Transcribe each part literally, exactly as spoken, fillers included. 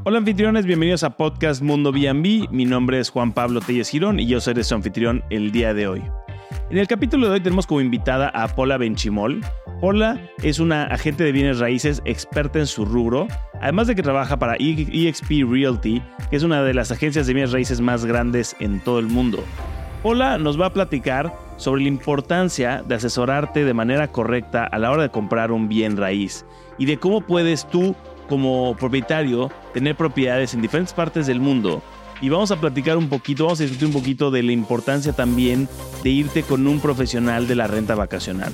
Hola anfitriones, bienvenidos a Podcast Mundo B and B. Mi nombre es Juan Pablo Telles Girón y yo seré su anfitrión el día de hoy. En el capítulo de hoy tenemos como invitada a Pola Benchimol. Pola es una agente de bienes raíces experta en su rubro, además de que trabaja para E X P Realty, que es una de las agencias de bienes raíces más grandes en todo el mundo. Pola nos va a platicar sobre la importancia de asesorarte de manera correcta a la hora de comprar un bien raíz y de cómo puedes tú, como propietario, tener propiedades en diferentes partes del mundo. Y vamos a platicar un poquito, vamos a discutir un poquito de la importancia también de irte con un profesional de la renta vacacional.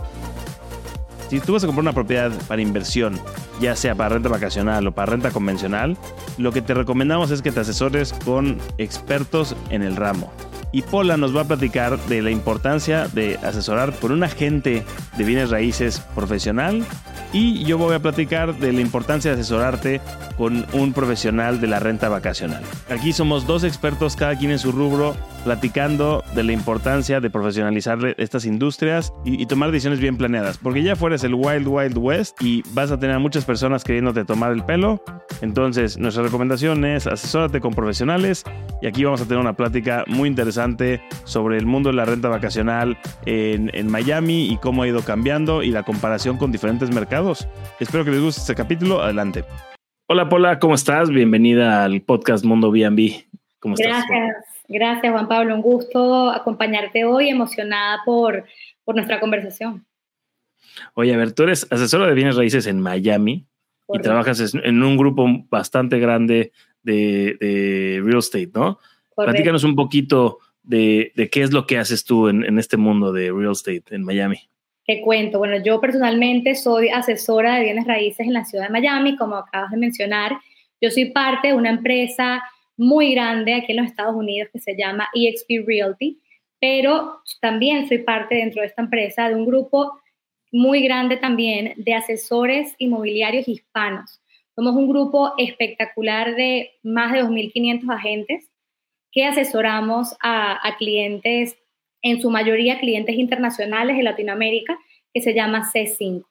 Si tú vas a comprar una propiedad para inversión, ya sea para renta vacacional o para renta convencional, lo que te recomendamos es que te asesores con expertos en el ramo. Y Pola nos va a platicar de la importancia de asesorar con un agente de bienes raíces profesional, y yo voy a platicar de la importancia de asesorarte con un profesional de la renta vacacional. Aquí somos dos expertos, cada quien en su rubro, platicando de la importancia de profesionalizar estas industrias y, y tomar decisiones bien planeadas. Porque ya fuera es el Wild Wild West y vas a tener a muchas personas queriéndote tomar el pelo. Entonces, nuestra recomendación es asesórate con profesionales, y aquí vamos a tener una plática muy interesante sobre el mundo de la renta vacacional en, en Miami y cómo ha ido cambiando y la comparación con diferentes mercados. Espero que les guste este capítulo. Adelante. Hola Pola, ¿cómo estás? Bienvenida al podcast Mundo B and B. ¿Cómo estás? Gracias, gracias Juan Pablo. Un gusto acompañarte hoy, emocionada por, por nuestra conversación. Oye, a ver, tú eres asesora de bienes raíces en Miami. Correcto. Y trabajas en un grupo bastante grande de, de real estate, ¿no? Correcto. Platícanos un poquito de, de qué es lo que haces tú en, en este mundo de real estate en Miami. Te cuento, bueno, yo personalmente soy asesora de bienes raíces en la ciudad de Miami, como acabas de mencionar. Yo soy parte de una empresa muy grande aquí en los Estados Unidos que se llama E X P Realty, pero también soy parte dentro de esta empresa de un grupo muy grande también de asesores inmobiliarios hispanos. Somos un grupo espectacular de más de dos mil quinientos agentes que asesoramos a, a clientes, en su mayoría clientes internacionales de Latinoamérica, que se llama C cinco.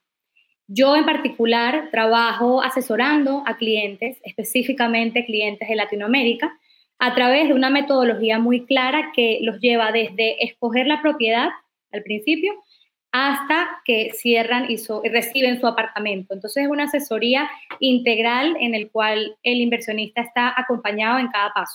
Yo en particular trabajo asesorando a clientes, específicamente clientes de Latinoamérica, a través de una metodología muy clara que los lleva desde escoger la propiedad al principio hasta que cierran y, so, y reciben su apartamento. Entonces es una asesoría integral en el cual el inversionista está acompañado en cada paso.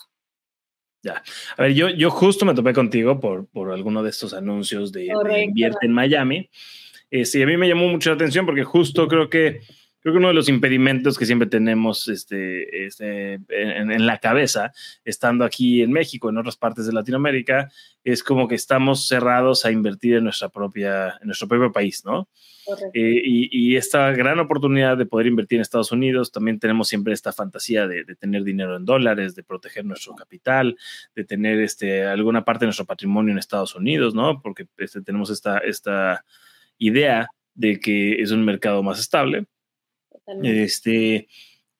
Ya. A ver, yo, yo justo me topé contigo por, por alguno de estos anuncios de, de Invierte en Miami. Eh, sí, a mí me llamó mucho la atención porque justo creo que, creo que uno de los impedimentos que siempre tenemos este, este, en, en la cabeza, estando aquí en México, en otras partes de Latinoamérica, es como que estamos cerrados a invertir en, nuestra propia, en nuestro propio país, ¿no? Eh, y, y esta gran oportunidad de poder invertir en Estados Unidos, también tenemos siempre esta fantasía de, de tener dinero en dólares, de proteger nuestro capital, de tener este, alguna parte de nuestro patrimonio en Estados Unidos, ¿no? Porque este, tenemos esta, esta idea de que es un mercado más estable. Totalmente. Este,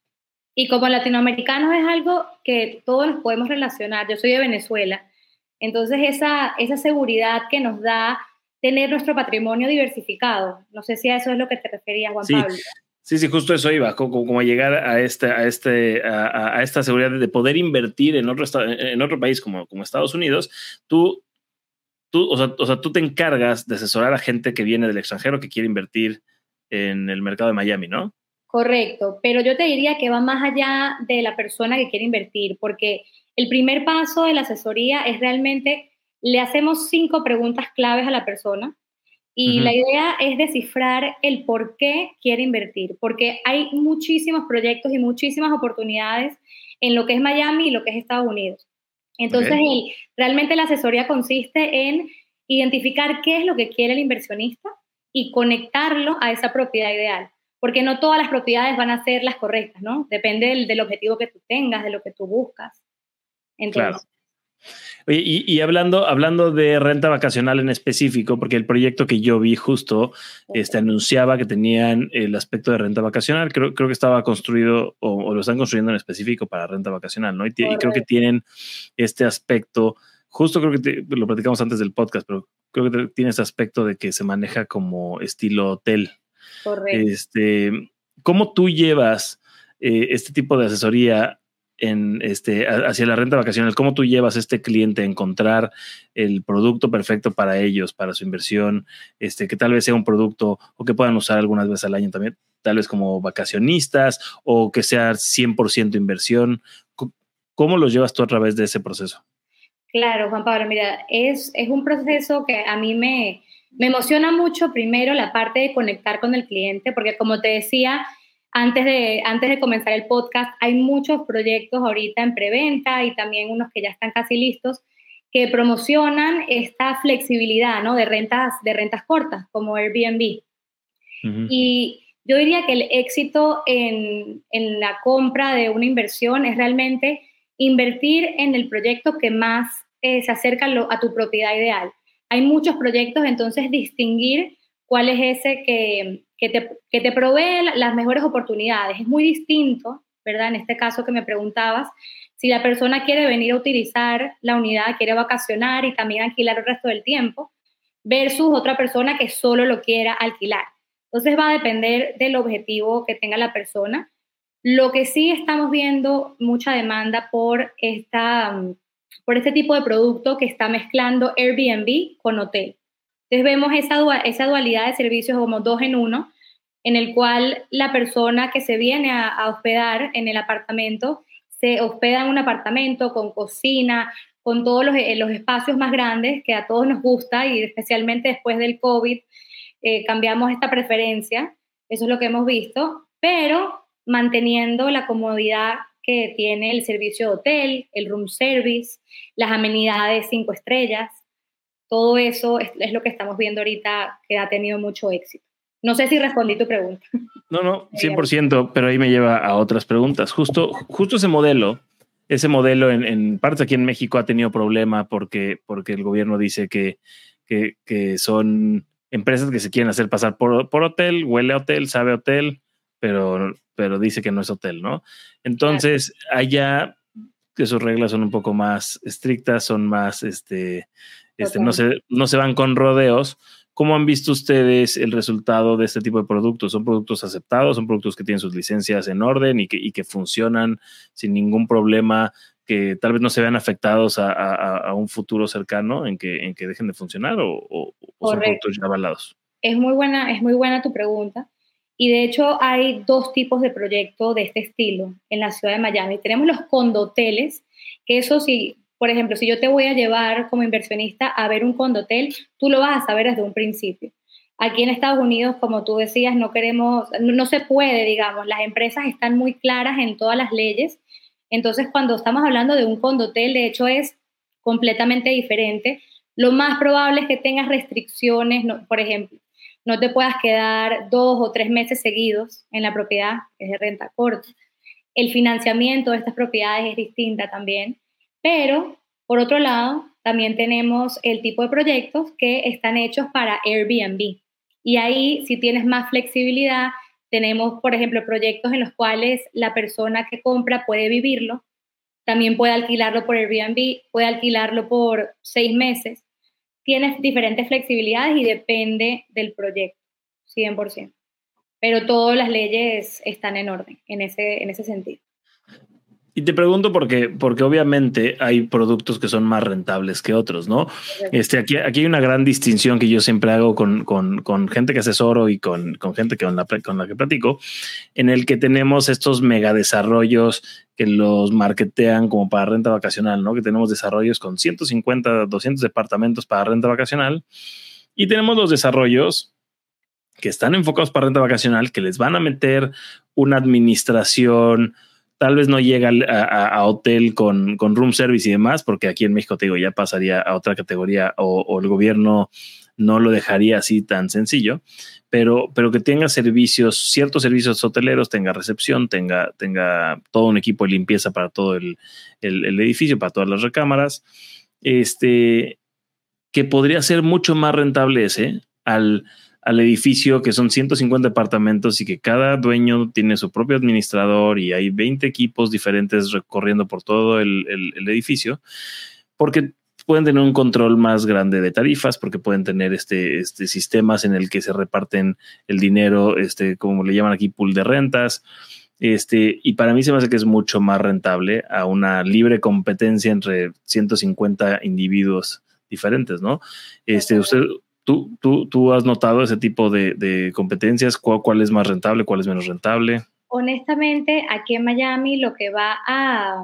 y como latinoamericanos es algo que todos nos podemos relacionar. Yo soy de Venezuela, entonces esa, esa seguridad que nos da tener nuestro patrimonio diversificado. No sé si a eso es lo que te referías, Juan sí, Pablo. Sí, sí, justo eso iba, como, como llegar a, este, a, este, a, a esta seguridad de poder invertir en otro, en otro país como, como Estados Unidos. Tú, tú, o sea, o sea, tú te encargas de asesorar a gente que viene del extranjero que quiere invertir en el mercado de Miami, ¿no? Correcto, pero yo te diría que va más allá de la persona que quiere invertir, porque el primer paso de la asesoría es realmente, le hacemos cinco preguntas claves a la persona y uh-huh. la idea es descifrar el por qué quiere invertir, porque hay muchísimos proyectos y muchísimas oportunidades en lo que es Miami y lo que es Estados Unidos. Entonces, okay. el, realmente la asesoría consiste en identificar qué es lo que quiere el inversionista y conectarlo a esa propiedad ideal, porque no todas las propiedades van a ser las correctas, ¿no? Depende del, del objetivo que tú tengas, de lo que tú buscas. Entonces, claro. Oye, y, y hablando, hablando de renta vacacional en específico, porque el proyecto que yo vi justo okay. este, anunciaba que tenían el aspecto de renta vacacional. Creo, creo que estaba construido o, o lo están construyendo en específico para renta vacacional, ¿no? Y, t- y creo que tienen este aspecto, justo creo que te, lo platicamos antes del podcast, pero creo que tiene este aspecto de que se maneja como estilo hotel. Correcto. Este, ¿cómo tú llevas eh, este tipo de asesoría en este hacia la renta vacacional? ¿Cómo tú llevas a este cliente a encontrar el producto perfecto para ellos, para su inversión, este, que tal vez sea un producto o que puedan usar algunas veces al año también, tal vez como vacacionistas, o que sea cien por ciento inversión? ¿Cómo los llevas tú a través de ese proceso? Claro, Juan Pablo, mira, es, es un proceso que a mí me, me emociona mucho, primero, la parte de conectar con el cliente, porque como te decía, Antes de, antes de comenzar el podcast, hay muchos proyectos ahorita en preventa y también unos que ya están casi listos que promocionan esta flexibilidad, ¿no? de, rentas, de rentas cortas, como Airbnb. Uh-huh. Y yo diría que el éxito en, en la compra de una inversión es realmente invertir en el proyecto que más eh, se acerca a, lo, a tu propiedad ideal. Hay muchos proyectos, entonces distinguir cuál es ese que, que, te, que te provee las mejores oportunidades. Es muy distinto, ¿verdad? En este caso que me preguntabas, si la persona quiere venir a utilizar la unidad, quiere vacacionar y también alquilar el resto del tiempo, versus otra persona que solo lo quiera alquilar. Entonces va a depender del objetivo que tenga la persona. Lo que sí estamos viendo mucha demanda por, esta, por este tipo de producto que está mezclando Airbnb con hotel. Entonces vemos esa, esa dualidad de servicios como dos en uno, en el cual la persona que se viene a, a hospedar en el apartamento se hospeda en un apartamento con cocina, con todos los, los espacios más grandes que a todos nos gusta, y especialmente después del COVID eh, cambiamos esta preferencia. Eso es lo que hemos visto, pero manteniendo la comodidad que tiene el servicio de hotel, el room service, las amenidades cinco estrellas. Todo eso es, es lo que estamos viendo ahorita, que ha tenido mucho éxito. No sé si respondí tu pregunta. No, no, cien por ciento, pero ahí me lleva a otras preguntas. Justo, justo ese modelo, ese modelo en, en partes aquí en México ha tenido problema porque, porque el gobierno dice que, que, que son empresas que se quieren hacer pasar por, por hotel, huele a hotel, sabe a hotel, pero, pero dice que no es hotel, ¿no? Entonces, claro, allá que sus reglas son un poco más estrictas, son más... este Este, no, se, no se van con rodeos. ¿Cómo han visto ustedes el resultado de este tipo de productos? ¿Son productos aceptados? ¿Son productos que tienen sus licencias en orden y que, y que funcionan sin ningún problema, que tal vez no se vean afectados a, a, a un futuro cercano en que, en que dejen de funcionar, o, o, o son productos ya avalados? Es muy buena, es muy buena tu pregunta. Y de hecho hay dos tipos de proyectos de este estilo en la ciudad de Miami. Tenemos los condoteles, que eso sí... Por ejemplo, si yo te voy a llevar como inversionista a ver un condotel, tú lo vas a saber desde un principio. Aquí en Estados Unidos, como tú decías, no queremos, no, no se puede, digamos, las empresas están muy claras en todas las leyes. Entonces, cuando estamos hablando de un condotel, de hecho es completamente diferente. Lo más probable es que tengas restricciones, no, por ejemplo, no te puedas quedar dos o tres meses seguidos en la propiedad, que es de renta corta. El financiamiento de estas propiedades es distinta también. Pero, por otro lado, también tenemos el tipo de proyectos que están hechos para Airbnb. Y ahí, si tienes más flexibilidad, tenemos, por ejemplo, proyectos en los cuales la persona que compra puede vivirlo, también puede alquilarlo por Airbnb, puede alquilarlo por seis meses. Tienes diferentes flexibilidades y depende del proyecto, cien por ciento. Pero todas las leyes están en orden en ese, en ese sentido. Y te pregunto porque, porque obviamente hay productos que son más rentables que otros, ¿no? Este, aquí, aquí hay una gran distinción que yo siempre hago con, con, con gente que asesoro y con, con gente que con, la, con la que platico, en el que tenemos estos mega desarrollos que los marketean como para renta vacacional, ¿no? Que tenemos desarrollos con ciento cincuenta, doscientos departamentos para renta vacacional, y tenemos los desarrollos que están enfocados para renta vacacional, que les van a meter una administración. Tal vez no llega a, a, a hotel con, con room service y demás, porque aquí en México, te digo, ya pasaría a otra categoría, o, o el gobierno no lo dejaría así tan sencillo, pero, pero que tenga servicios, ciertos servicios hoteleros, tenga recepción, tenga, tenga todo un equipo de limpieza para todo el, el, el edificio, para todas las recámaras, este, que podría ser mucho más rentable ese al... al edificio, que son ciento cincuenta departamentos y que cada dueño tiene su propio administrador y hay veinte equipos diferentes recorriendo por todo el, el, el edificio, porque pueden tener un control más grande de tarifas, porque pueden tener este, este sistemas en el que se reparten el dinero, este, como le llaman aquí, pool de rentas, Este, y para mí se me hace que es mucho más rentable a una libre competencia entre ciento cincuenta individuos diferentes, ¿no? Este, usted, tú, tú, tú has notado ese tipo de, de competencias, ¿Cuál, cuál es más rentable, cuál es menos rentable? Honestamente, aquí en Miami lo que va a,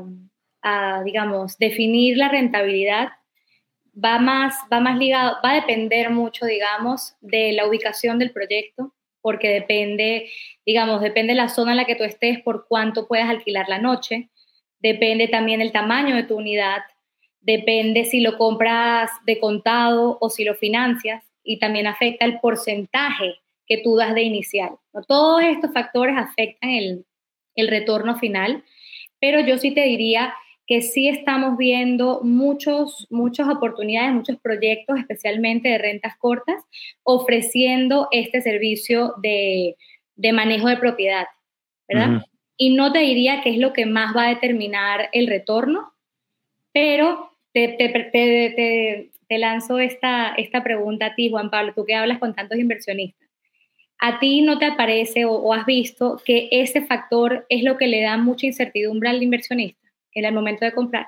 a digamos, definir la rentabilidad va más, va más ligado, va a depender mucho, digamos, de la ubicación del proyecto, porque depende, digamos, depende de la zona en la que tú estés, por cuánto puedas alquilar la noche, depende también del tamaño de tu unidad, depende si lo compras de contado o si lo financias, y también afecta el porcentaje que tú das de inicial, ¿no? Todos estos factores afectan el, el retorno final, pero yo sí te diría que sí estamos viendo muchos, muchas oportunidades, muchos proyectos, especialmente de rentas cortas, ofreciendo este servicio de, de manejo de propiedad, ¿verdad? Uh-huh. Y no te diría que es lo que más va a determinar el retorno, pero te, te, te, te, te lanzo esta, esta pregunta a ti, Juan Pablo, tú que hablas con tantos inversionistas. ¿A ti no te parece o, o has visto que ese factor es lo que le da mucha incertidumbre al inversionista en el momento de comprar?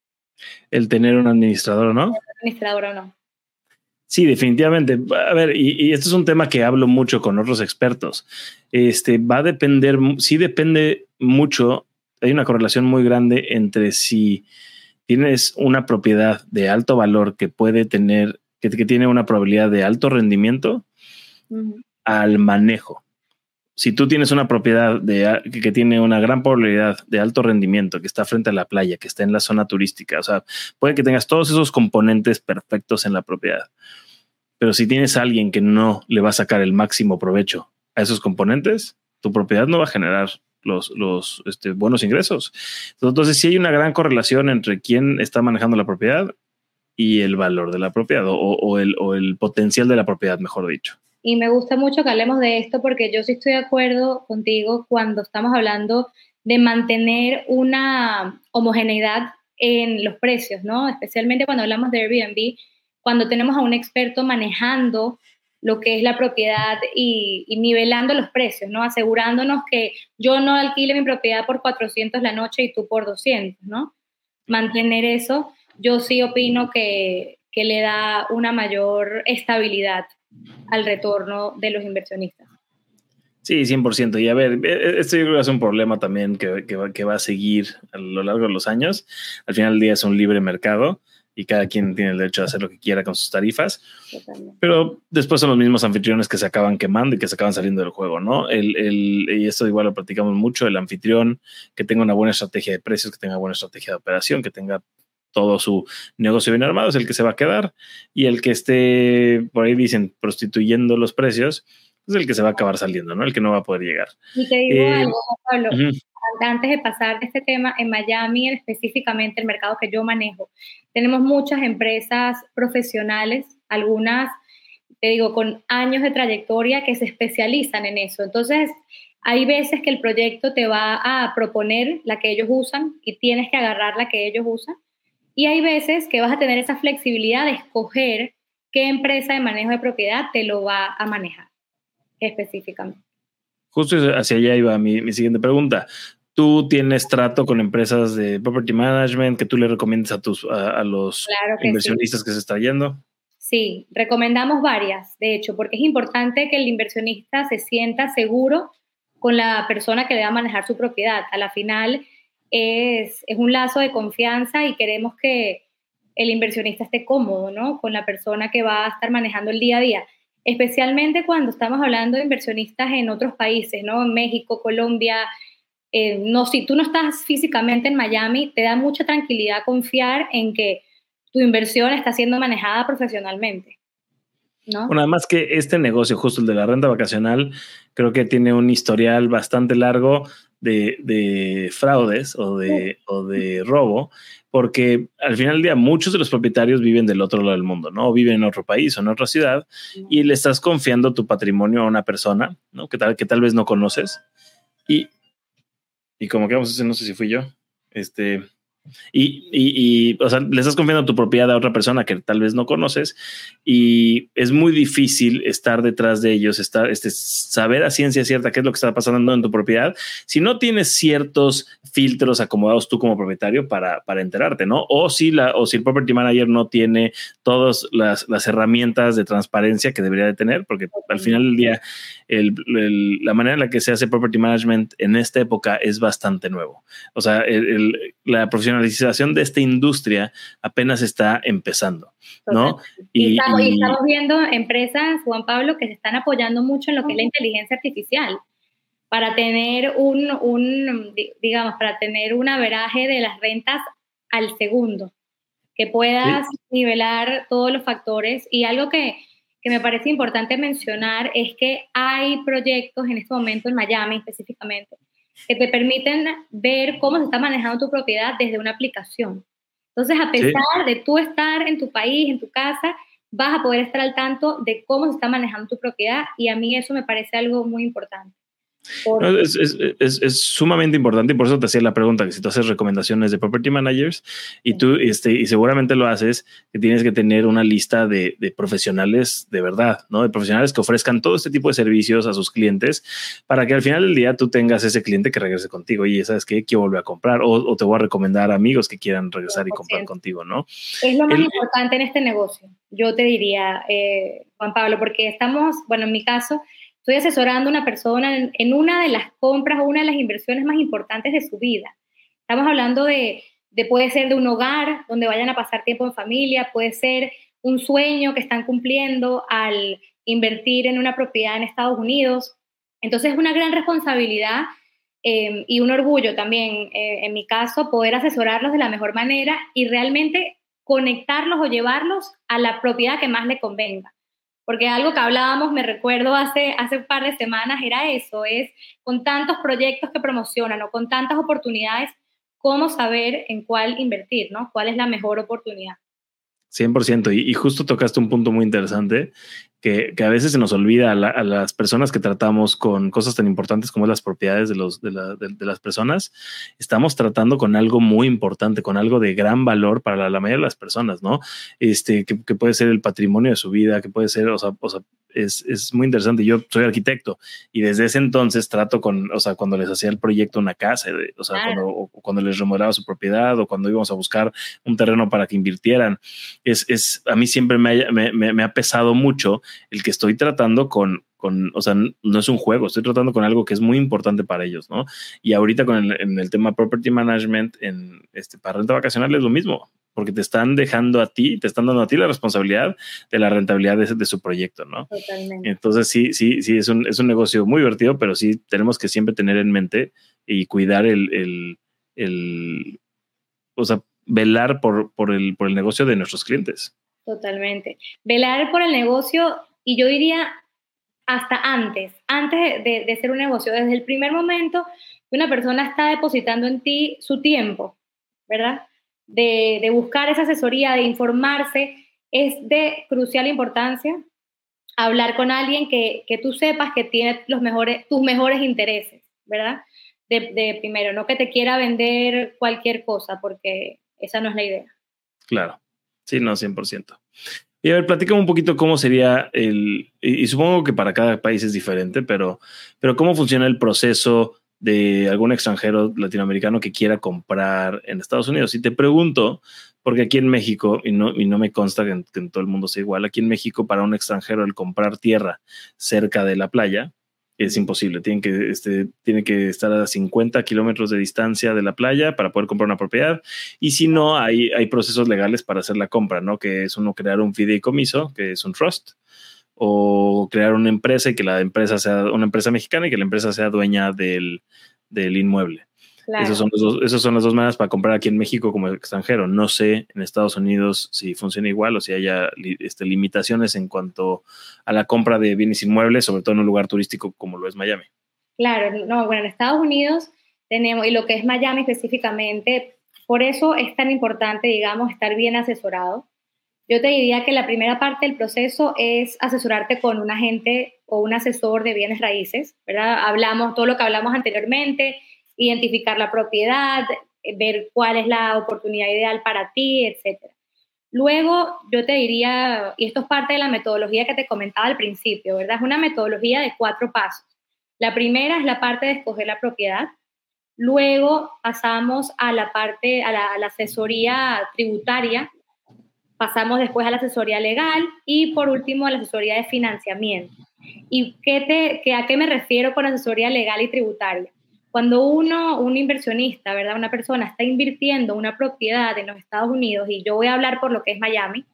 El tener un administrador, ¿no? Un administrador o no. Sí, definitivamente. A ver, y, y esto es un tema que hablo mucho con otros expertos. Este va a depender, sí depende mucho. Hay una correlación muy grande entre si tienes una propiedad de alto valor que puede tener, que, que tiene una probabilidad de alto rendimiento, uh-huh, al manejo. Si tú tienes una propiedad de, que tiene una gran probabilidad de alto rendimiento, que está frente a la playa, que está en la zona turística, o sea, puede que tengas todos esos componentes perfectos en la propiedad. Pero si tienes a alguien que no le va a sacar el máximo provecho a esos componentes, tu propiedad no va a generar los, los este, buenos ingresos. Entonces, sí hay una gran correlación entre quién está manejando la propiedad y el valor de la propiedad o, o, el, o el potencial de la propiedad, mejor dicho. Y me gusta mucho que hablemos de esto porque yo sí estoy de acuerdo contigo cuando estamos hablando de mantener una homogeneidad en los precios, ¿no? Especialmente cuando hablamos de Airbnb, cuando tenemos a un experto manejando lo que es la propiedad y, y nivelando los precios, ¿no? Asegurándonos que yo no alquile mi propiedad por cuatrocientos la noche y tú por doscientos, ¿no? Mantener eso, yo sí opino que, que le da una mayor estabilidad al retorno de los inversionistas. Sí, cien por ciento. Y a ver, esto yo creo que es un problema también que, que, va, que va a seguir a lo largo de los años. Al final del día es un libre mercado y cada quien tiene el derecho a hacer lo que quiera con sus tarifas. Totalmente. Pero después son los mismos anfitriones que se acaban quemando y que se acaban saliendo del juego, ¿no? El, el, y esto igual lo platicamos mucho, el anfitrión que tenga una buena estrategia de precios, que tenga buena estrategia de operación, que tenga todo su negocio bien armado, es el que se va a quedar, y el que esté, por ahí dicen, prostituyendo los precios, es el que se va a acabar saliendo, ¿no? El que no va a poder llegar. Y te digo eh, algo, Pablo, uh-huh. Antes de pasar de este tema, en Miami, específicamente el mercado que yo manejo, tenemos muchas empresas profesionales, algunas, te digo, con años de trayectoria que se especializan en eso. Entonces, hay veces que el proyecto te va a proponer la que ellos usan y tienes que agarrar la que ellos usan. Y hay veces que vas a tener esa flexibilidad de escoger qué empresa de manejo de propiedad te lo va a manejar específicamente. Justo hacia allá iba mi, mi siguiente pregunta. ¿Tú tienes trato con empresas de property management que tú le recomiendas a, tus, a, a los claro que inversionistas sí. que se están yendo? Sí, recomendamos varias, de hecho, porque es importante que el inversionista se sienta seguro con la persona que le va a manejar su propiedad. A la final es, es un lazo de confianza y queremos que el inversionista esté cómodo, ¿no? Con la persona que va a estar manejando el día a día. Especialmente cuando estamos hablando de inversionistas en otros países, ¿no? En México, Colombia. Eh, no, si tú no estás físicamente en Miami, te da mucha tranquilidad confiar en que tu inversión está siendo manejada profesionalmente, ¿no? Bueno, además que este negocio, justo el de la renta vacacional, creo que tiene un historial bastante largo de, de fraudes o de, sí. o de robo, porque al final del día muchos de los propietarios viven del otro lado del mundo, ¿no? O viven en otro país o en otra ciudad, sí. y le estás confiando tu patrimonio a una persona, ¿no? Que tal, que tal vez no conoces. Y, y como que vamos a hacer, no sé si fui yo, este... Y, y, y, o sea, le estás confiando tu propiedad a otra persona que tal vez no conoces y es muy difícil estar detrás de ellos, estar, este, saber a ciencia cierta qué es lo que está pasando en tu propiedad si no tienes ciertos filtros acomodados tú como propietario para, para enterarte, ¿no? O si, la, o si el property manager no tiene todas las, las herramientas de transparencia que debería de tener, porque al final del día el, el, la manera en la que se hace property management en esta época es bastante nuevo. O sea, el, el, la profesionalización de esta industria apenas está empezando, ¿no? Y, y, estamos, y estamos viendo empresas, Juan Pablo, que se están apoyando mucho en lo que es la inteligencia artificial para tener un, un digamos, para tener un averaje de las rentas al segundo, que puedas sí. nivelar todos los factores. Y algo que, que me parece importante mencionar es que hay proyectos en este momento en Miami específicamente que te permiten ver cómo se está manejando tu propiedad desde una aplicación. Entonces, a pesar sí. de tú estar en tu país, en tu casa, vas a poder estar al tanto de cómo se está manejando tu propiedad y a mí eso me parece algo muy importante. No, es, es, es, es sumamente importante y por eso te hacía la pregunta, que si tú haces recomendaciones de property managers y tú, este, y seguramente lo haces, que tienes que tener una lista de, de profesionales de verdad, ¿no? De profesionales que ofrezcan todo este tipo de servicios a sus clientes para que al final del día tú tengas ese cliente que regrese contigo y ¿sabes qué? Quiero volver a comprar o, o te voy a recomendar amigos que quieran regresar y comprar contigo, ¿no? Es lo más El, importante en este negocio, yo te diría, eh, Juan Pablo, porque estamos, bueno, en mi caso, estoy asesorando a una persona en, en una de las compras o una de las inversiones más importantes de su vida. Estamos hablando de, de, puede ser de un hogar donde vayan a pasar tiempo en familia, puede ser un sueño que están cumpliendo al invertir en una propiedad en Estados Unidos. Entonces es una gran responsabilidad eh, y un orgullo también, eh, en mi caso, poder asesorarlos de la mejor manera y realmente conectarlos o llevarlos a la propiedad que más les convenga. Porque algo que hablábamos, me recuerdo hace, hace un par de semanas, era eso, es con tantos proyectos que promocionan o con tantas oportunidades, cómo saber en cuál invertir, ¿no? ¿Cuál es la mejor oportunidad? cien por ciento. Y, y justo tocaste un punto muy interesante que, que a veces se nos olvida a, la, a las personas que tratamos con cosas tan importantes como las propiedades de, los, de, la, de, de las personas. Estamos tratando con algo muy importante, con algo de gran valor para la, la mayoría de las personas, ¿no? Este, que, que puede ser el patrimonio de su vida, que puede ser, o sea, o sea es, es muy interesante. Yo soy arquitecto y desde ese entonces trato con, o sea, cuando les hacía el proyecto una casa, o sea, claro. cuando, o, cuando les remodelaba su propiedad o cuando íbamos a buscar un terreno para que invirtieran, es, es a mí siempre me, me, me, me ha pesado mucho el que estoy tratando con, con, o sea, no es un juego, estoy tratando con algo que es muy importante para ellos, ¿no? Y ahorita con el, en el tema property management, en este, para renta vacacional es lo mismo, porque te están dejando a ti, te están dando a ti la responsabilidad de la rentabilidad de, de su proyecto, ¿no? Totalmente. Entonces sí, sí, sí, es un, es un negocio muy divertido, pero sí tenemos que siempre tener en mente y cuidar el, el, el o sea, velar por, por, el, por el negocio de nuestros clientes. Totalmente. Velar por el negocio, y yo diría hasta antes, antes de, de ser un negocio, desde el primer momento que una persona está depositando en ti su tiempo, ¿verdad? De, de buscar esa asesoría, de informarse, es de crucial importancia hablar con alguien que, que tú sepas que tiene los mejores, tus mejores intereses, ¿verdad? De, de primero, no que te quiera vender cualquier cosa, porque esa no es la idea. Claro, sí, no, cien por ciento. Y a ver, platícame un poquito cómo sería el, y, y supongo que para cada país es diferente, pero, pero cómo funciona el proceso de algún extranjero latinoamericano que quiera comprar en Estados Unidos. Y te pregunto, porque aquí en México, y no, y no me consta que en, que en todo el mundo sea igual, aquí en México para un extranjero el comprar tierra cerca de la playa es imposible. Tienen que, este, tiene que estar a cincuenta kilómetros de distancia de la playa para poder comprar una propiedad. Y si no, hay, hay procesos legales para hacer la compra, ¿no? Que es uno crear un fideicomiso, que es un trust, o crear una empresa y que la empresa sea una empresa mexicana y que la empresa sea dueña del, del inmueble. Claro. Esos son los dos, esas son las dos maneras para comprar aquí en México como extranjero. No sé en Estados Unidos si funciona igual o si haya este, limitaciones en cuanto a la compra de bienes inmuebles, sobre todo en un lugar turístico como lo es Miami. Claro, no, bueno, en Estados Unidos tenemos, y lo que es Miami específicamente, por eso es tan importante, digamos, estar bien asesorado. Yo te diría que la primera parte del proceso es asesorarte con un agente o un asesor de bienes raíces, ¿verdad? Hablamos todo lo que hablamos anteriormente, identificar la propiedad, ver cuál es la oportunidad ideal para ti, etcétera. Luego, yo te diría, y esto es parte de la metodología que te comentaba al principio, ¿verdad? Es una metodología de cuatro pasos. La primera es la parte de escoger la propiedad. Luego pasamos a la parte, a la, a la asesoría tributaria. Pasamos después a la asesoría legal y por último a la asesoría de financiamiento. ¿Y qué te, qué, a qué me refiero con asesoría legal y tributaria? Cuando uno, un inversionista, ¿verdad? Una persona está invirtiendo una propiedad en los Estados Unidos, y yo voy a hablar por lo que es Miami,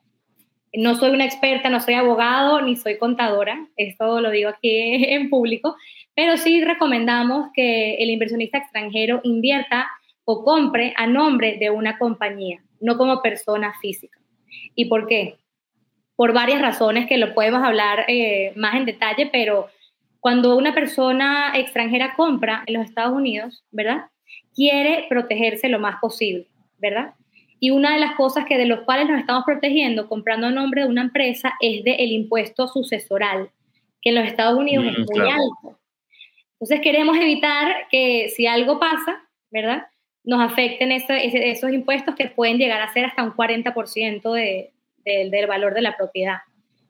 no soy una experta, no soy abogado, ni soy contadora, esto lo digo aquí en público, pero sí recomendamos que el inversionista extranjero invierta o compre a nombre de una compañía, no como persona física. ¿Y por qué? Por varias razones que lo podemos hablar eh, más en detalle, pero cuando una persona extranjera compra en los Estados Unidos, ¿verdad? Quiere protegerse lo más posible, ¿verdad? Y una de las cosas que de los cuales nos estamos protegiendo comprando a nombre de una empresa es del impuesto sucesoral, que en los Estados Unidos mm, es muy claro. alto. Entonces queremos evitar que si algo pasa, ¿verdad?, nos afecten eso, esos impuestos que pueden llegar a ser hasta un cuarenta por ciento de, de, del valor de la propiedad.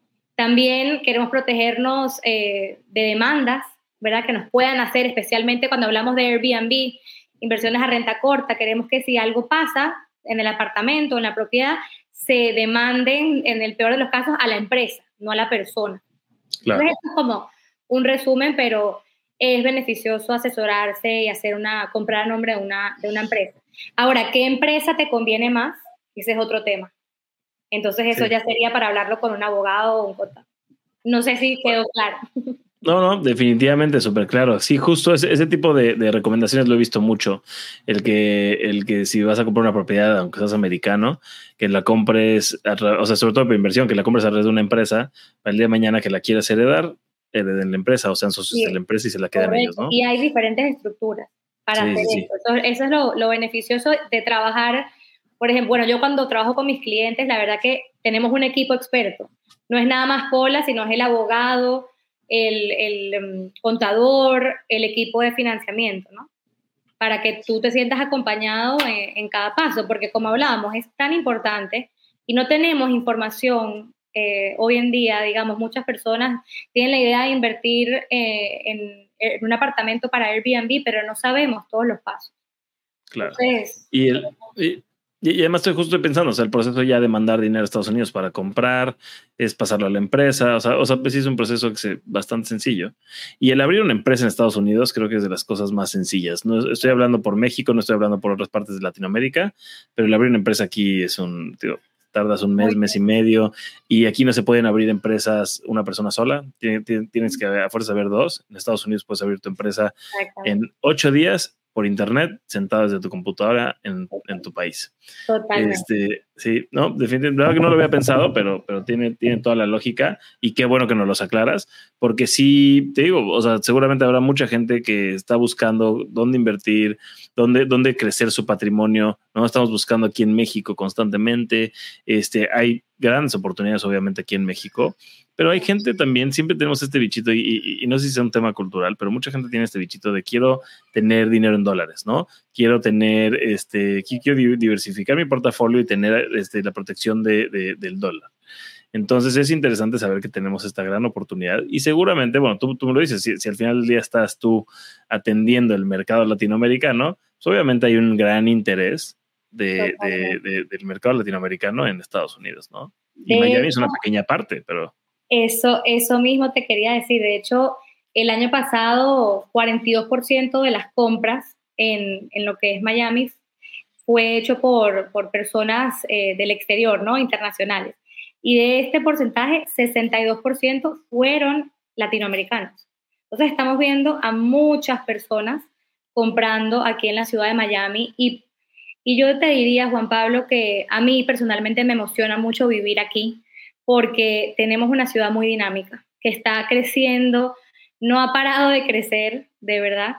También queremos protegernos eh, de demandas, ¿verdad?, que nos puedan hacer, especialmente cuando hablamos de Airbnb, inversiones a renta corta. Queremos que si algo pasa en el apartamento, en la propiedad, se demanden, en el peor de los casos, a la empresa, no a la persona. Claro. Entonces, esto es como un resumen, pero es beneficioso asesorarse y hacer una, comprar a nombre de una, de una empresa. Ahora, ¿qué empresa te conviene más? Ese es otro tema. Entonces, eso sí. ya sería para hablarlo con un abogado o un contador. No sé si quedó claro. No, no, definitivamente súper claro. Sí, justo ese, ese tipo de, de recomendaciones lo he visto mucho. El que, el que si vas a comprar una propiedad, aunque seas americano, que la compres, o sea, sobre todo por inversión, que la compres a través de una empresa, para el día de mañana que la quieras heredar, hereden la empresa, o sean socios sí. de la empresa y se la quedan ellos, ¿no? Y hay diferentes estructuras para sí, hacer sí, esto. Sí. Eso es lo, lo beneficioso de trabajar. Por ejemplo, bueno, yo cuando trabajo con mis clientes, la verdad que tenemos un equipo experto. No es nada más Pola, sino es el abogado, el, el um, contador, el equipo de financiamiento, ¿no? Para que tú te sientas acompañado en, en cada paso, porque como hablábamos, es tan importante y no tenemos información eh, hoy en día. Digamos, muchas personas tienen la idea de invertir eh, en, en un apartamento para Airbnb, pero no sabemos todos los pasos. Claro. Entonces, y el... Y... Y además estoy justo pensando, o sea, el proceso ya de mandar dinero a Estados Unidos para comprar, es pasarlo a la empresa, o sea, o sea pues sí es un proceso que es bastante sencillo. Y el abrir una empresa en Estados Unidos creo que es de las cosas más sencillas. No estoy hablando por México, no estoy hablando por otras partes de Latinoamérica, pero el abrir una empresa aquí es un, tío, tardas un mes, mes y medio, y aquí no se pueden abrir empresas una persona sola, tienes que a fuerza haber dos. En Estados Unidos puedes abrir tu empresa en ocho días por internet, sentado desde tu computadora en, en tu país. Totalmente. Este, sí, no, definitivamente que no lo había pensado, pero, pero tiene, tiene toda la lógica, y qué bueno que nos los aclaras, porque sí, te digo, o sea, seguramente habrá mucha gente que está buscando dónde invertir, dónde, dónde crecer su patrimonio, ¿no? Estamos buscando aquí en México constantemente, este, hay grandes oportunidades obviamente aquí en México, pero hay gente también, siempre tenemos este bichito, y, y, y no sé si sea un tema cultural, pero mucha gente tiene este bichito de quiero tener dinero en dólares, ¿no? Quiero tener, este, quiero diversificar mi portafolio y tener este, la protección de, de, del dólar. Entonces es interesante saber que tenemos esta gran oportunidad, y seguramente, bueno, tú, tú me lo dices, si, si al final del día estás tú atendiendo el mercado latinoamericano, pues obviamente hay un gran interés de, de, de, del mercado latinoamericano en Estados Unidos, ¿no? Y de Miami es una pequeña parte, pero... Eso, eso mismo te quería decir. De hecho, el año pasado, cuarenta y dos por ciento de las compras en, en lo que es Miami fue hecho por, por personas eh, del exterior, ¿no? Internacionales. Y de este porcentaje, sesenta y dos por ciento fueron latinoamericanos. Entonces, estamos viendo a muchas personas comprando aquí en la ciudad de Miami. Y, y yo te diría, Juan Pablo, que a mí personalmente me emociona mucho vivir aquí, porque tenemos una ciudad muy dinámica, que está creciendo, no ha parado de crecer, de verdad,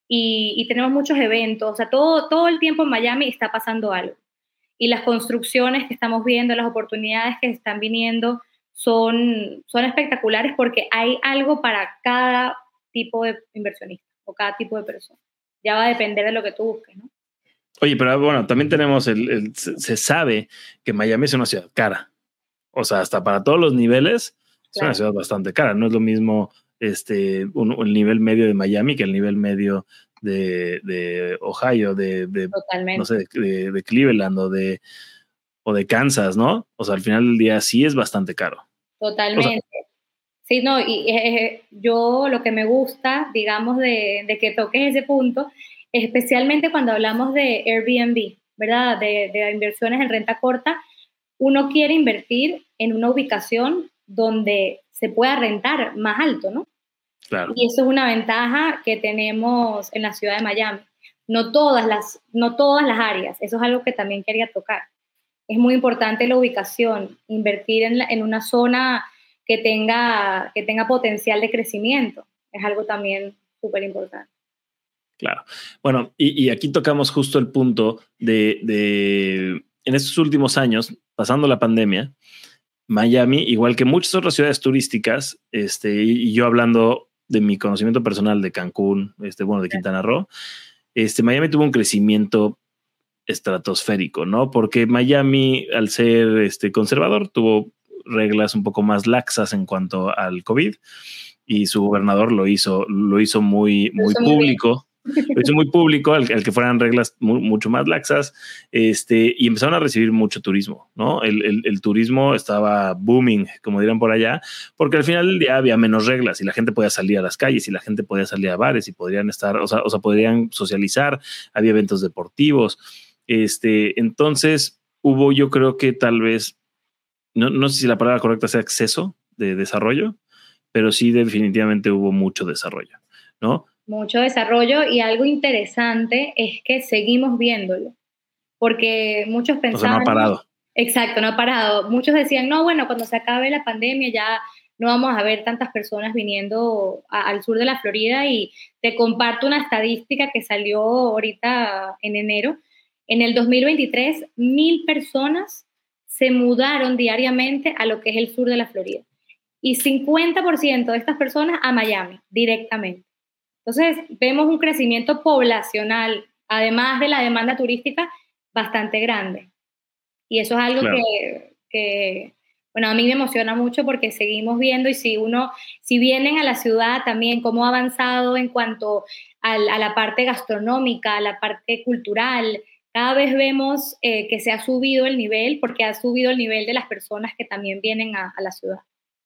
y, y tenemos muchos eventos. O sea, todo, todo el tiempo en Miami está pasando algo. Y las construcciones que estamos viendo, las oportunidades que están viniendo son, son espectaculares, porque hay algo para cada tipo de inversionista o cada tipo de persona. Ya va a depender de lo que tú busques, ¿no? Oye, pero bueno, también tenemos el, el se, se sabe que Miami es una ciudad cara. O sea, hasta para todos los niveles es claro. Una ciudad bastante cara. No es lo mismo este, un, el nivel medio de Miami que el nivel medio de, de Ohio, de, de no sé, de, de Cleveland o de, o de Kansas, ¿no? O sea, al final del día sí es bastante caro. Totalmente. O sea, sí, no, y eh, yo lo que me gusta, digamos, de, de que toques ese punto, especialmente cuando hablamos de Airbnb, ¿verdad? De, de inversiones en renta corta, uno quiere invertir en una ubicación donde se pueda rentar más alto, ¿no? Claro. Y eso es una ventaja que tenemos en la ciudad de Miami. No todas las, no todas las áreas, eso es algo que también quería tocar. Es muy importante la ubicación, invertir en, la, en una zona que tenga, que tenga potencial de crecimiento, es algo también súper importante. Claro. Bueno, y, y aquí tocamos justo el punto de, de, en estos últimos años, pasando la pandemia, Miami, igual que muchas otras ciudades turísticas, este, y yo hablando de mi conocimiento personal de Cancún, este, bueno, de Quintana Roo, este, Miami tuvo un crecimiento estratosférico, ¿no? Porque Miami, al ser este, conservador, tuvo reglas un poco más laxas en cuanto al COVID y su gobernador lo hizo, lo hizo muy, muy público. Lo hizo muy público, al, al que fueran reglas muy, mucho más laxas, este, y empezaron a recibir mucho turismo, ¿no? El, el, el turismo estaba booming, como dirán por allá, porque al final del día había menos reglas y la gente podía salir a las calles y la gente podía salir a bares y podrían estar, o sea, o sea podrían socializar, había eventos deportivos, este, entonces hubo, yo creo que tal vez, no, no sé si la palabra correcta sea exceso de desarrollo, pero sí definitivamente hubo mucho desarrollo, ¿no? Mucho desarrollo, y algo interesante es que seguimos viéndolo, porque muchos pensaban... O sea, no ha parado. Exacto, no ha parado. Muchos decían, no, bueno, cuando se acabe la pandemia ya no vamos a ver tantas personas viniendo a, al sur de la Florida, y te comparto una estadística que salió ahorita en enero. En el dos mil veintitrés, mil personas se mudaron diariamente a lo que es el sur de la Florida, y cincuenta por ciento de estas personas a Miami directamente. Entonces, vemos un crecimiento poblacional, además de la demanda turística, bastante grande. Y eso es algo claro. que, que, bueno, a mí me emociona mucho, porque seguimos viendo, y si uno, si vienen a la ciudad también, cómo ha avanzado en cuanto a, a la parte gastronómica, a la parte cultural, cada vez vemos eh, que se ha subido el nivel, porque ha subido el nivel de las personas que también vienen a, a la ciudad.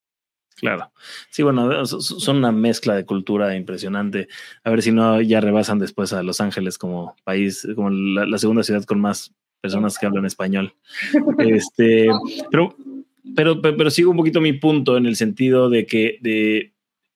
Claro. Sí, bueno, son una mezcla de cultura impresionante. A ver si no ya rebasan después a Los Ángeles como país, como la, la segunda ciudad con más personas que hablan español. Este, pero, pero, pero, pero sigo un poquito mi punto en el sentido de que de,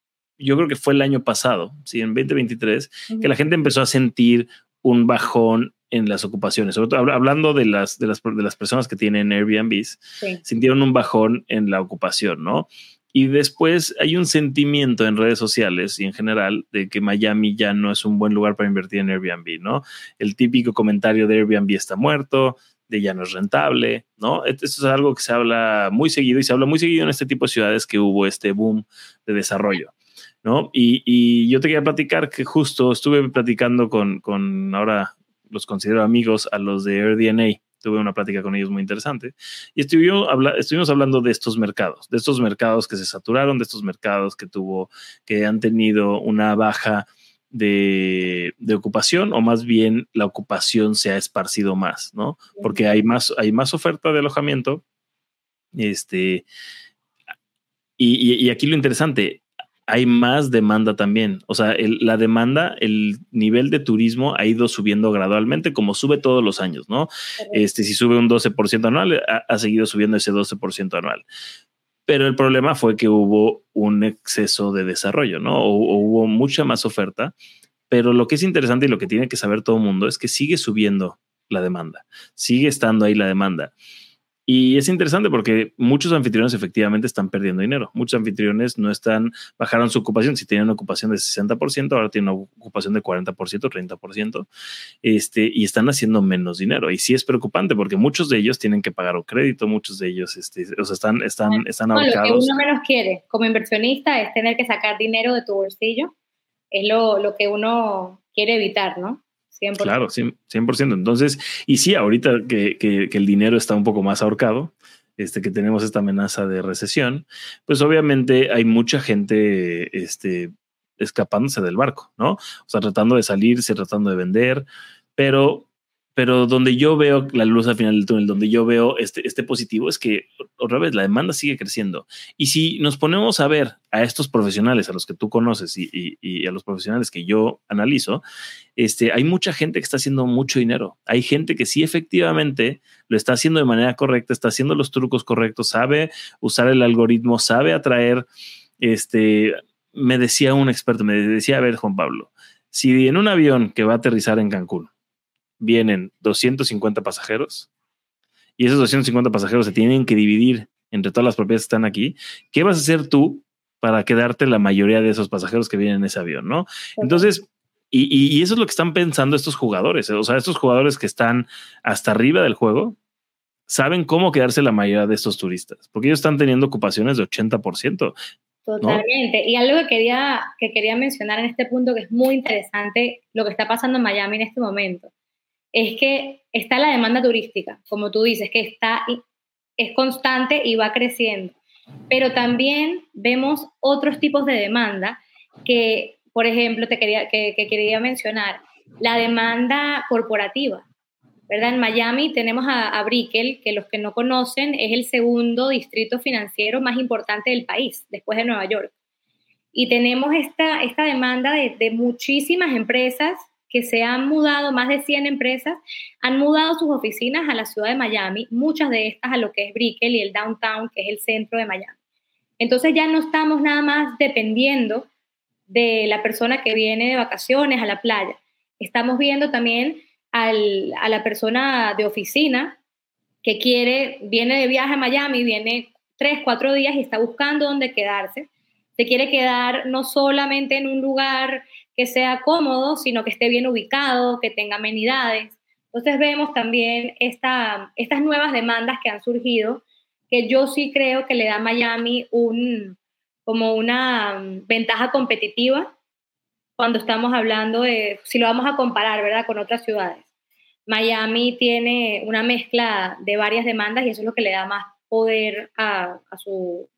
yo creo que fue el año pasado, sí, en veinte veintitrés, uh-huh. que la gente empezó a sentir un bajón en las ocupaciones, sobre todo hablando de las, de las, de las personas que tienen Airbnbs, sí. sintieron un bajón en la ocupación, ¿no? Y después hay un sentimiento en redes sociales y en general de que Miami ya no es un buen lugar para invertir en Airbnb, ¿no? El típico comentario de Airbnb está muerto, de ya no es rentable, ¿no? Esto es algo que se habla muy seguido, y se habla muy seguido en este tipo de ciudades que hubo este boom de desarrollo, ¿no? Y, y yo te quería platicar que justo estuve platicando con, con ahora los considero amigos, a los de AirDNA. Tuve una plática con ellos muy interesante y estuvimos, habla, estuvimos hablando de estos mercados, de estos mercados que se saturaron, de estos mercados que tuvo, que han tenido una baja de, de ocupación, o más bien la ocupación se ha esparcido más, ¿no? Porque hay más, hay más oferta de alojamiento. Este, y, y, y aquí lo interesante, hay más demanda también. O sea, el, la demanda, el nivel de turismo ha ido subiendo gradualmente, como sube todos los años, ¿no? Este, si sube un doce por ciento anual, ha, ha seguido subiendo ese doce por ciento anual. Pero el problema fue que hubo un exceso de desarrollo, ¿no? O, o hubo mucha más oferta. Pero lo que es interesante y lo que tiene que saber todo el mundo es que sigue subiendo la demanda. Sigue estando ahí la demanda. Y es interesante porque muchos anfitriones efectivamente están perdiendo dinero. Muchos anfitriones no están, bajaron su ocupación. Si tenían una ocupación de sesenta por ciento, ahora tienen una ocupación de cuarenta por ciento, treinta por ciento, este, y están haciendo menos dinero. Y sí es preocupante porque muchos de ellos tienen que pagar un crédito, muchos de ellos este, o sea, están, están, están no, ahorcados. Lo que uno menos quiere como inversionista es tener que sacar dinero de tu bolsillo. Es lo, lo que uno quiere evitar, ¿no? cien por ciento. Claro, cien por ciento. Entonces, y sí, ahorita que, que, que el dinero está un poco más ahorcado, este, que tenemos esta amenaza de recesión, pues obviamente hay mucha gente este, escapándose del barco, ¿no? O sea, tratando de salirse, tratando de vender, pero, pero donde yo veo la luz al final del túnel, donde yo veo este, este positivo, es que otra vez la demanda sigue creciendo. Y si nos ponemos a ver a estos profesionales, a los que tú conoces y, y, y a los profesionales que yo analizo, este, hay mucha gente que está haciendo mucho dinero. Hay gente que sí efectivamente lo está haciendo de manera correcta, está haciendo los trucos correctos, sabe usar el algoritmo, sabe atraer. Este, me decía un experto, me decía, a ver, Juan Pablo, si en un avión que va a aterrizar en Cancún vienen doscientos cincuenta pasajeros y esos doscientos cincuenta pasajeros se tienen que dividir entre todas las propiedades que están aquí, ¿qué vas a hacer tú para quedarte la mayoría de esos pasajeros que vienen en ese avión, ¿no? Entonces, y, y, y eso es lo que están pensando estos jugadores, ¿eh? O sea, estos jugadores que están hasta arriba del juego saben cómo quedarse la mayoría de estos turistas, porque ellos están teniendo ocupaciones de ochenta por ciento. Totalmente. ¿No? Y algo que quería, que quería mencionar en este punto, que es muy interesante, lo que está pasando en Miami en este momento, es que está la demanda turística, como tú dices, que está, es constante y va creciendo. Pero también vemos otros tipos de demanda que, por ejemplo, te quería, que, que quería mencionar, la demanda corporativa, ¿verdad? En Miami tenemos a, a Brickell, que los que no conocen es el segundo distrito financiero más importante del país, después de Nueva York. Y tenemos esta, esta demanda de, de muchísimas empresas que se han mudado, más de cien empresas, han mudado sus oficinas a la ciudad de Miami, muchas de estas a lo que es Brickell y el downtown, que es el centro de Miami. Entonces ya no estamos nada más dependiendo de la persona que viene de vacaciones a la playa. Estamos viendo también al, a la persona de oficina que quiere, viene de viaje a Miami, viene tres, cuatro días y está buscando dónde quedarse. Se quiere quedar no solamente en un lugar que sea cómodo, sino que esté bien ubicado, que tenga amenidades. Entonces vemos también esta, estas nuevas demandas que han surgido, que yo sí creo que le da a Miami un, como una ventaja competitiva cuando estamos hablando de, si lo vamos a comparar, ¿verdad?, con otras ciudades. Miami tiene una mezcla de varias demandas y eso es lo que le da más poder a, a su...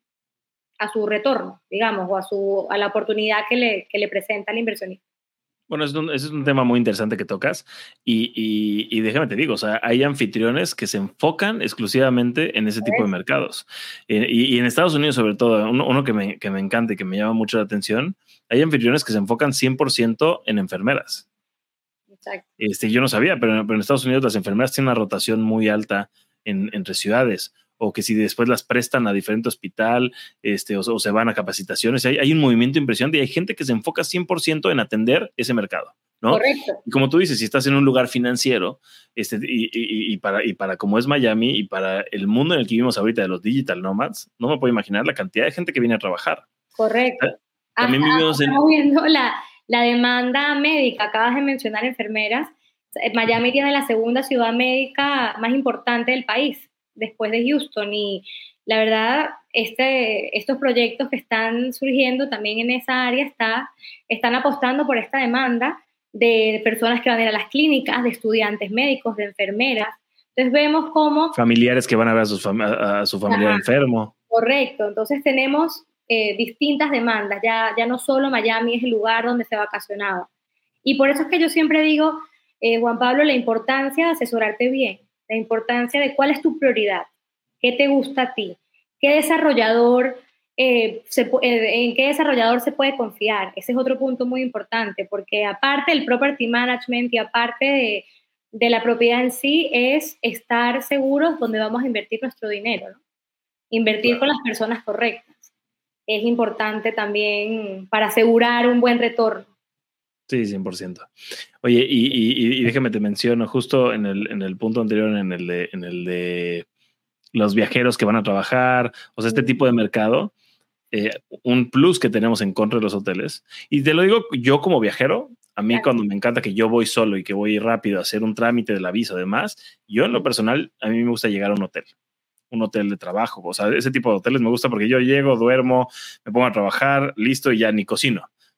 a su retorno, digamos, o a, su, a la oportunidad que le, que le presenta el inversionista. Bueno, ese es, un, ese es un tema muy interesante que tocas y, y, y déjame te digo, o sea, hay anfitriones que se enfocan exclusivamente en ese tipo de mercados. Eh, y, y en Estados Unidos, sobre todo, uno, uno que, me, que me encanta y que me llama mucho la atención, hay anfitriones que se enfocan cien por ciento en enfermeras. Exacto. Este, yo no sabía, pero, pero en Estados Unidos las enfermeras tienen una rotación muy alta en, entre ciudades, o que si después las prestan a diferente hospital, este, o, o se van a capacitaciones. Hay, hay un movimiento impresionante y hay gente que se enfoca cien por ciento en atender ese mercado, ¿no? Correcto. Y como tú dices, si estás en un lugar financiero, este, y, y, y, para, y para como es Miami y para el mundo en el que vivimos ahorita de los digital nomads, no me puedo imaginar la cantidad de gente que viene a trabajar. Correcto. También Hasta, vivimos en... Estamos viendo la, la demanda médica, acabas de mencionar enfermeras. Miami tiene la segunda ciudad médica más importante del país, después de Houston, y la verdad, este, estos proyectos que están surgiendo también en esa área está, están apostando por esta demanda de personas que van a ir a las clínicas, de estudiantes médicos, de enfermeras. Entonces vemos cómo... familiares que van a ver a, sus fam a su familiar Ajá. enfermo. Correcto, entonces tenemos eh, distintas demandas, ya, ya no solo Miami es el lugar donde se vacacionaba. Y por eso es que yo siempre digo, eh, Juan Pablo, la importancia de asesorarte bien, la importancia de cuál es tu prioridad, qué te gusta a ti, qué desarrollador, eh, se, eh, en qué desarrollador se puede confiar. Ese es otro punto muy importante, porque aparte del property management y aparte de, de la propiedad en sí, es estar seguros dónde vamos a invertir nuestro dinero, ¿no? Invertir claro. con las personas correctas. Es importante también para asegurar un buen retorno. Sí, cien por ciento. Oye, y, y, y déjame te menciono, justo en el, en el punto anterior, en el, de, en el de los viajeros que van a trabajar, o sea, este tipo de mercado, eh, un plus que tenemos en contra de los hoteles. Y te lo digo yo como viajero, a mí claro. cuando me encanta que yo voy solo y que voy rápido a hacer un trámite del aviso, además, yo en lo personal, a mí me gusta llegar a un hotel. un hotel de trabajo, o sea, ese tipo de hoteles me gusta porque yo llego, duermo, me pongo a trabajar, listo y ya ni cocino.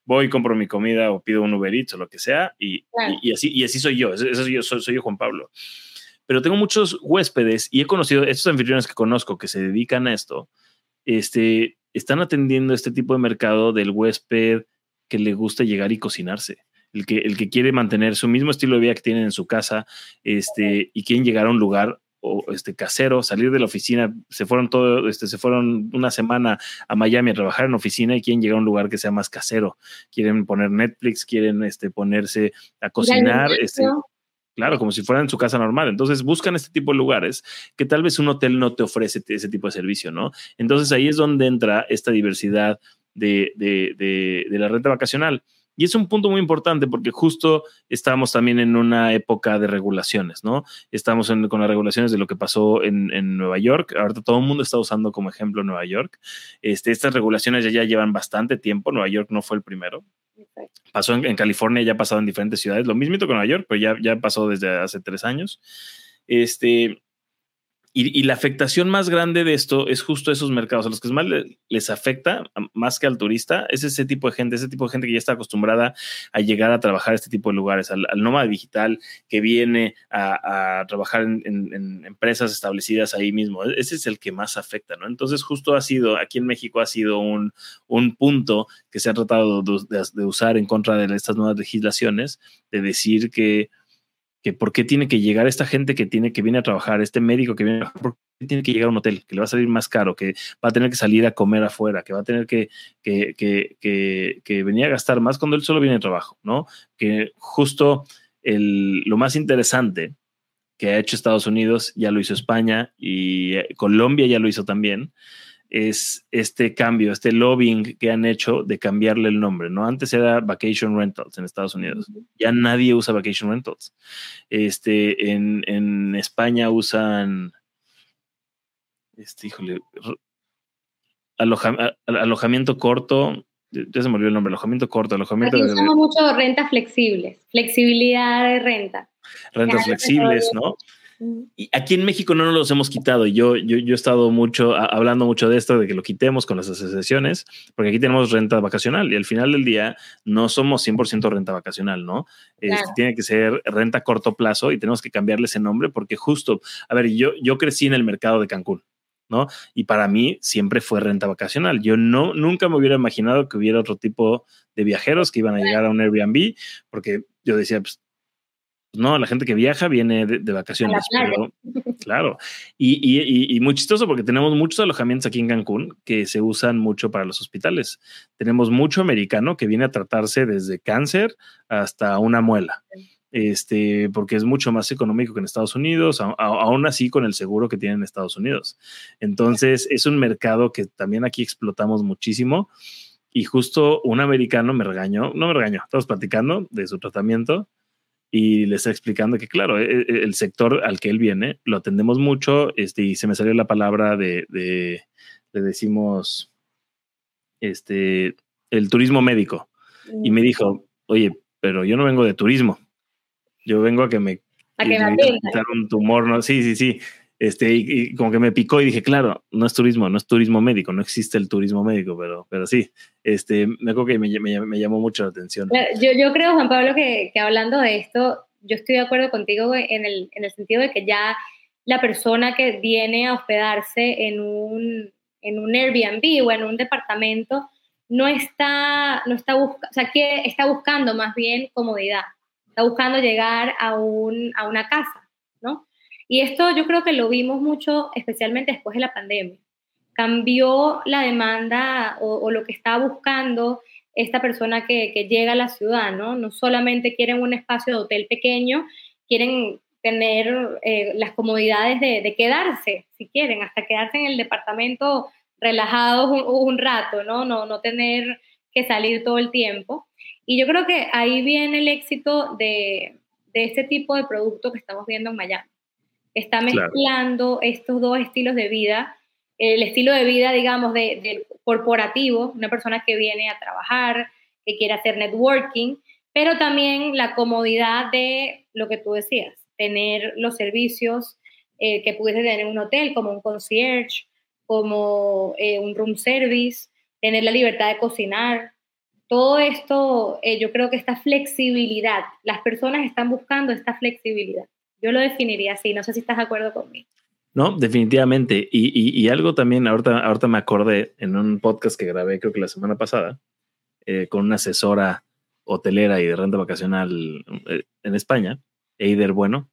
voy, compro mi comida o pido un Uber Eats o lo que sea, y, Claro. y, y así, y así soy yo, eso, eso soy, yo soy, soy yo, Juan Pablo. Pero tengo muchos huéspedes y he conocido, estos anfitriones que conozco que se dedican a esto, este, están atendiendo este tipo de mercado del huésped que le gusta llegar y cocinarse. El que, el que quiere mantener su mismo estilo de vida que tienen en su casa, este, y quieren llegar a un lugar o este casero, salir de la oficina, se fueron todo, este, se fueron una semana a Miami a trabajar en oficina y quieren llegar a un lugar que sea más casero. Quieren poner Netflix, quieren este, ponerse a cocinar, este, claro, como si fueran en su casa normal. Entonces buscan este tipo de lugares que tal vez un hotel no te ofrece ese tipo de servicio, ¿no? Entonces ahí es donde entra esta diversidad de, de, de, de la renta vacacional. Y es un punto muy importante porque justo estamos también en una época de regulaciones, ¿no? Estamos en, con las regulaciones de lo que pasó en, en Nueva York. Ahorita todo el mundo está usando como ejemplo Nueva York. Este, estas regulaciones ya, ya llevan bastante tiempo. Nueva York no fue el primero. Pasó en, en California, ya ha pasado en diferentes ciudades. Lo mismo con Nueva York, pero ya, ya pasó desde hace tres años. Este... Y, y la afectación más grande de esto es justo esos mercados a los que más le, les afecta, más que al turista, es ese tipo de gente, ese tipo de gente que ya está acostumbrada a llegar a trabajar a este tipo de lugares, al, al nómada digital que viene a, a trabajar en, en, en empresas establecidas ahí mismo. Ese es el que más afecta, ¿no? Entonces justo ha sido, aquí en México ha sido un, un punto que se ha tratado de, de, de usar en contra de estas nuevas legislaciones, de decir que que por qué tiene que llegar esta gente que tiene que viene a trabajar, este médico que viene a trabajar, por qué tiene que llegar a un hotel, que le va a salir más caro, que va a tener que salir a comer afuera, que va a tener que, que, que, que, que venir a gastar más cuando él solo viene de trabajo, ¿no? Que justo el, lo más interesante que ha hecho Estados Unidos, ya lo hizo España y Colombia ya lo hizo también, es este cambio, este lobbying que han hecho de cambiarle el nombre, ¿no? Antes era Vacation Rentals en Estados Unidos. Uh-huh. Ya nadie usa Vacation Rentals. Este, en, en España usan, este, híjole, aloja, alojamiento corto, ya se me olvidó el nombre, alojamiento corto, alojamiento... Aquí usamos de, mucho rentas flexibles, flexibilidad de renta. Rentas flexibles, ¿no? Y aquí en México no nos los hemos quitado. Yo, yo, yo he estado mucho a, hablando mucho de esto, de que lo quitemos con las asociaciones, porque aquí tenemos renta vacacional y al final del día no somos cien por ciento renta vacacional, ¿no? Claro. Este, tiene que ser renta a corto plazo y tenemos que cambiarle ese nombre porque justo, a ver, yo, yo crecí en el mercado de Cancún, ¿no? Y para mí siempre fue renta vacacional. Yo no, nunca me hubiera imaginado que hubiera otro tipo de viajeros que iban a llegar a un Airbnb, porque yo decía, pues, no, la gente que viaja viene de, de vacaciones, pero claro. Y, y, y muy chistoso porque tenemos muchos alojamientos aquí en Cancún que se usan mucho para los hospitales. Tenemos mucho americano que viene a tratarse desde cáncer hasta una muela. Este, porque es mucho más económico que en Estados Unidos, a, a, aún así con el seguro que tienen en Estados Unidos. Entonces, es un mercado que también aquí explotamos muchísimo. Y justo un americano me regañó, no me regañó, estamos platicando de su tratamiento. Y le está explicando que, claro, el, el sector al que él viene lo atendemos mucho, este, y se me salió la palabra de, de le decimos, este, el turismo médico. Mm. Y me dijo, oye, pero yo no vengo de turismo, yo vengo a que me, a que me quitar un tumor, ¿no? Sí, sí, sí. Este, y, y como que me picó y dije, claro, no es turismo, no es turismo médico, no existe el turismo médico, pero, pero sí, este, me acuerdo que me, me, me llamó mucho la atención. Yo, yo creo, Juan Pablo, que, que hablando de esto, yo estoy de acuerdo contigo en el, en el sentido de que ya la persona que viene a hospedarse en un, en un Airbnb o en un departamento no está, no está, busca, o sea, que está buscando más bien comodidad, está buscando llegar a, un, a una casa, ¿no? Y esto yo creo que lo vimos mucho, especialmente después de la pandemia. Cambió la demanda o, o lo que está buscando esta persona que, que llega a la ciudad, ¿no? No solamente quieren un espacio de hotel pequeño, quieren tener eh, las comodidades de, de quedarse, si quieren, hasta quedarse en el departamento relajados un, un rato, ¿no? No, no tener que salir todo el tiempo. Y yo creo que ahí viene el éxito de, de este tipo de producto que estamos viendo en Miami. Está mezclando claro. estos dos estilos de vida, el estilo de vida, digamos, de, de corporativo, una persona que viene a trabajar, que quiere hacer networking, pero también la comodidad de lo que tú decías, tener los servicios eh, que pudiese tener en un hotel, como un concierge, como eh, un room service, tener la libertad de cocinar. todo esto, eh, yo creo que esta flexibilidad, las personas están buscando esta flexibilidad. Yo lo definiría así, no sé si estás de acuerdo conmigo. No, definitivamente. Y, y, y algo también, ahorita, ahorita me acordé en un podcast que grabé, creo que la semana pasada, eh, con una asesora hotelera y de renta vacacional eh, en España, Eider Bueno,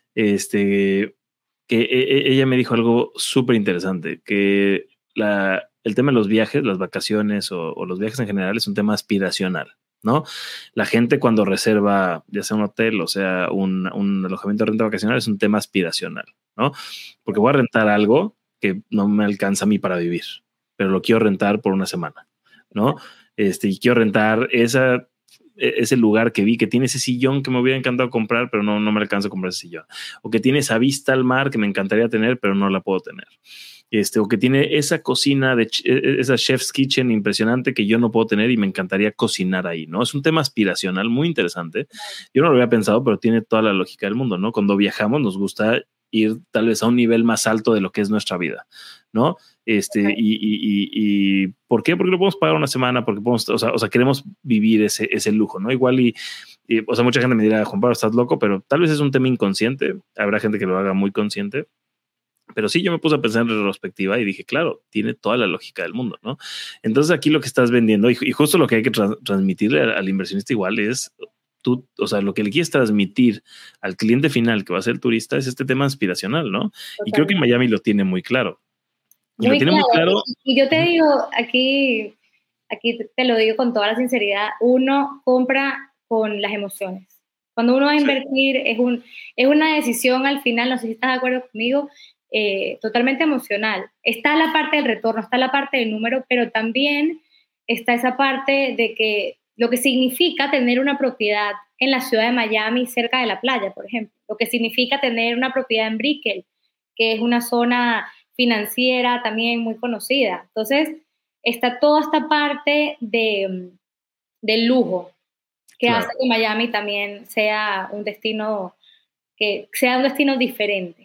este, que e, ella me dijo algo súper interesante, que la, el tema de los viajes, las vacaciones o, o los viajes en general es un tema aspiracional, ¿no? La gente cuando reserva, ya sea un hotel o sea un, un alojamiento de renta vacacional, es un tema aspiracional, ¿no? Porque voy a rentar algo que no me alcanza a mí para vivir, pero lo quiero rentar por una semana, ¿no? Este, y quiero rentar esa, ese lugar que vi que tiene ese sillón que me hubiera encantado comprar, pero no, no me alcanza a comprar ese sillón. O que tiene esa vista al mar que me encantaría tener, pero no la puedo tener. Este, o que tiene esa cocina, de esa chef's kitchen impresionante que yo no puedo tener y me encantaría cocinar ahí, ¿no? Es un tema aspiracional muy interesante. Yo no lo había pensado, pero tiene toda la lógica del mundo, ¿no? Cuando viajamos nos gusta ir tal vez a un nivel más alto de lo que es nuestra vida, ¿no? Este, okay. y, y, y, y ¿por qué? Porque lo podemos pagar una semana, porque podemos, o sea, o sea queremos vivir ese, ese lujo, ¿no? Igual y, y, o sea, mucha gente me dirá, Juan Pablo, estás loco, pero tal vez es un tema inconsciente, habrá gente que lo haga muy consciente, pero sí, yo me puse a pensar en retrospectiva y dije, claro, tiene toda la lógica del mundo, ¿no? Entonces aquí lo que estás vendiendo, y, y justo lo que hay que tra- transmitirle al, al inversionista igual es, tú, o sea, lo que le quieres transmitir al cliente final, que va a ser el turista, es este tema aspiracional, ¿no? Totalmente. Y creo que Miami lo tiene muy claro. Y muy lo tiene claro. muy claro. Y, y yo te digo, aquí, aquí te lo digo con toda la sinceridad, uno compra con las emociones. Cuando uno va a invertir, sí. es, un, es una decisión al final, no sé si estás de acuerdo conmigo, Eh, totalmente emocional. Está la parte del retorno, está la parte del número, pero también está esa parte de que lo que significa tener una propiedad en la ciudad de Miami cerca de la playa, por ejemplo, lo que significa tener una propiedad en Brickell, que es una zona financiera también muy conocida. Entonces, está toda esta parte de, del lujo que claro. hace que Miami también sea un destino que sea un destino diferente.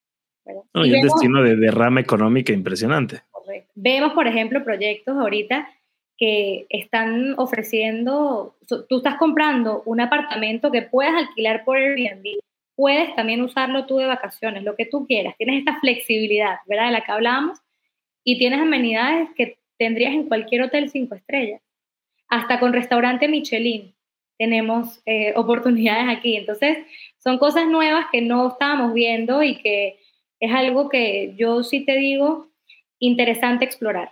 No, y, y un vemos, destino de derrama económica impresionante. Correcto. Vemos, por ejemplo, proyectos ahorita que están ofreciendo, tú estás comprando un apartamento que puedes alquilar por Airbnb, puedes también usarlo tú de vacaciones, lo que tú quieras, tienes esta flexibilidad, ¿verdad? De la que hablábamos, y tienes amenidades que tendrías en cualquier hotel cinco estrellas, hasta con restaurante Michelin tenemos eh, oportunidades aquí, entonces son cosas nuevas que no estábamos viendo y que es algo que yo sí te digo, interesante explorar.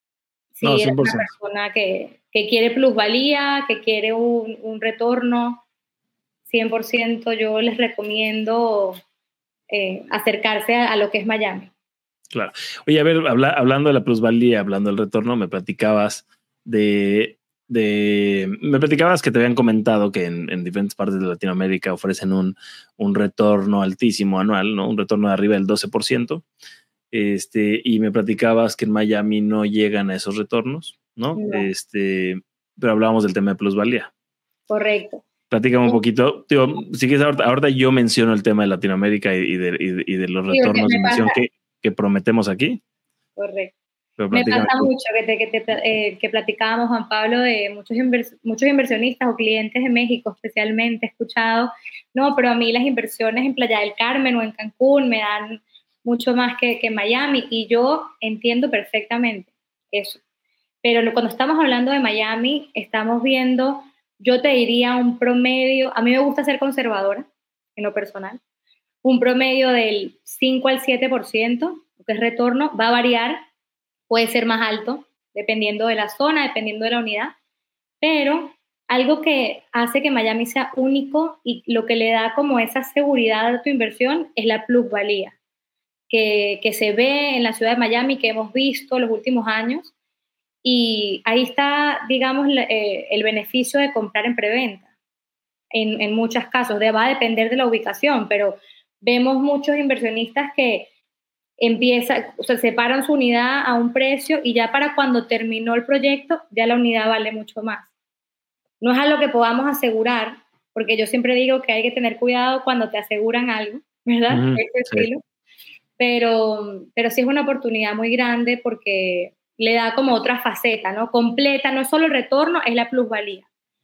Si no, eres una persona que, que quiere plusvalía, que quiere un, un retorno, cien por ciento yo les recomiendo eh, acercarse a, a lo que es Miami. Claro. Oye, a ver, habla, hablando de la plusvalía, hablando del retorno, me platicabas de... De, me platicabas que te habían comentado que en, en diferentes partes de Latinoamérica ofrecen un, un retorno altísimo anual, ¿no? Un retorno de arriba del doce por ciento. Este, y me platicabas que en Miami no llegan a esos retornos, ¿no? no. Este, pero hablábamos del tema de plusvalía. Correcto. Platícame un poquito. Tío, si quieres, ahorita, ahorita yo menciono el tema de Latinoamérica y, y, de, y, de, y de los retornos de inversión que, que prometemos aquí. Correcto. Me pasa mucho que, te, que, te, eh, que platicábamos, Juan Pablo, de muchos, invers, muchos inversionistas o clientes de México especialmente, he escuchado, no, pero a mí las inversiones en Playa del Carmen o en Cancún me dan mucho más que, que en Miami, y yo entiendo perfectamente eso. Pero cuando estamos hablando de Miami, estamos viendo, yo te diría un promedio, a mí me gusta ser conservadora, en lo personal, un promedio del cinco al siete por ciento, que es retorno, va a variar, puede ser más alto, dependiendo de la zona, dependiendo de la unidad, pero algo que hace que Miami sea único y lo que le da como esa seguridad a tu inversión es la plusvalía, que, que se ve en la ciudad de Miami, que hemos visto los últimos años, y ahí está, digamos, eh, el beneficio de comprar en preventa, en, en muchos casos, de, va a depender de la ubicación, pero vemos muchos inversionistas que empieza, o sea, separan su unidad a un precio y ya para cuando terminó el proyecto, ya la unidad vale mucho más. No es algo que podamos asegurar, porque yo siempre digo que hay que tener cuidado cuando te aseguran algo, ¿verdad? Mm, este sí. estilo. Pero, pero sí es una oportunidad muy grande porque le da como otra faceta, ¿no? Completa, no solo el retorno, es la plusvalía.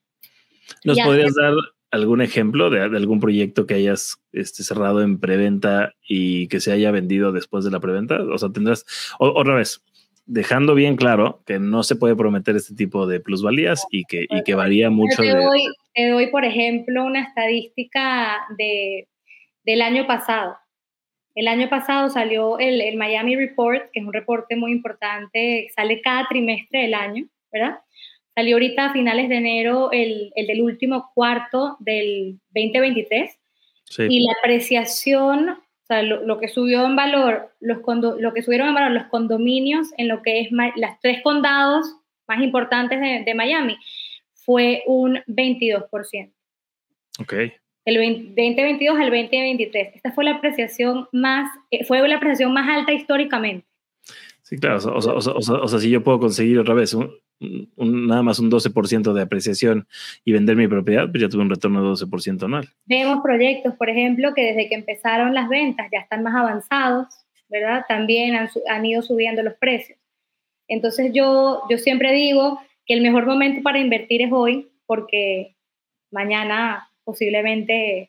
¿Nos Ya, podrías dar algún ejemplo de, de algún proyecto que hayas este, cerrado en preventa y que se haya vendido después de la preventa? O sea, tendrás, o, otra vez, dejando bien claro que no se puede prometer este tipo de plusvalías y que, y que varía mucho. Te de... doy, te doy, por ejemplo, una estadística de, del año pasado. El año pasado salió el, el Miami Report, que es un reporte muy importante, sale cada trimestre del año, ¿verdad? Salió ahorita a finales de enero el, el del último cuarto del veinte veintitrés. Sí. Y la apreciación, o sea, lo, lo que subió en valor, los condo, lo que subieron en valor los condominios en lo que es las tres condados más importantes de, de Miami, fue un veintidós por ciento. Ok. Del veinte veintidós al veinte veintitrés. Esta fue la apreciación más, fue la apreciación más alta históricamente. Sí, claro. O sea, o sea, o sea, o sea, o sea si yo puedo conseguir otra vez un, un, nada más un doce por ciento de apreciación y vender mi propiedad, pues ya tuve un retorno de doce por ciento anual. Vemos proyectos, por ejemplo, que desde que empezaron las ventas ya están más avanzados, ¿verdad? También han, han ido subiendo los precios. Entonces yo, yo siempre digo que el mejor momento para invertir es hoy, porque mañana posiblemente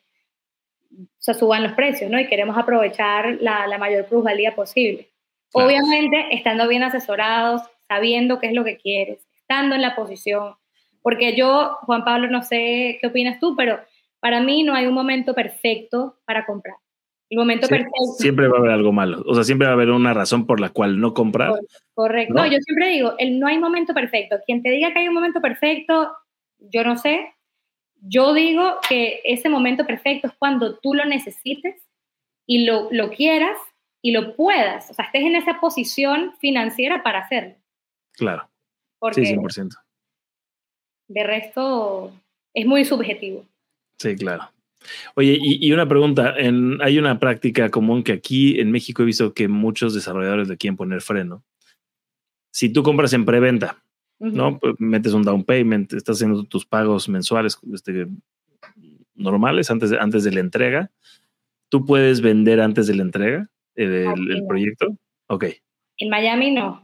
se suban los precios, ¿no? Y queremos aprovechar la, la mayor plusvalía posible. Claro. Obviamente, estando bien asesorados, sabiendo qué es lo que quieres, estando en la posición. Porque yo, Juan Pablo, no sé qué opinas tú, pero para mí no hay un momento perfecto para comprar. El momento sí, perfecto. Siempre va a haber algo malo. O sea, siempre va a haber una razón por la cual no comprar. Correcto. ¿No? No, yo siempre digo, el, no hay momento perfecto. Quien te diga que hay un momento perfecto, yo no sé. Yo digo que ese momento perfecto es cuando tú lo necesites y lo, lo quieras y lo puedas. O sea, estés en esa posición financiera para hacerlo. Claro. Porque sí, cien por ciento. De resto, es muy subjetivo. Sí, claro. Oye, y, y una pregunta. En, hay una práctica común que aquí en México he visto que muchos desarrolladores le quieren poner freno. Si tú compras en preventa, uh-huh. ¿no? Pues metes un down payment, estás haciendo tus pagos mensuales este, normales antes de, antes de la entrega. ¿Tú puedes vender antes de la entrega el, el, el proyecto? Ok. En Miami no.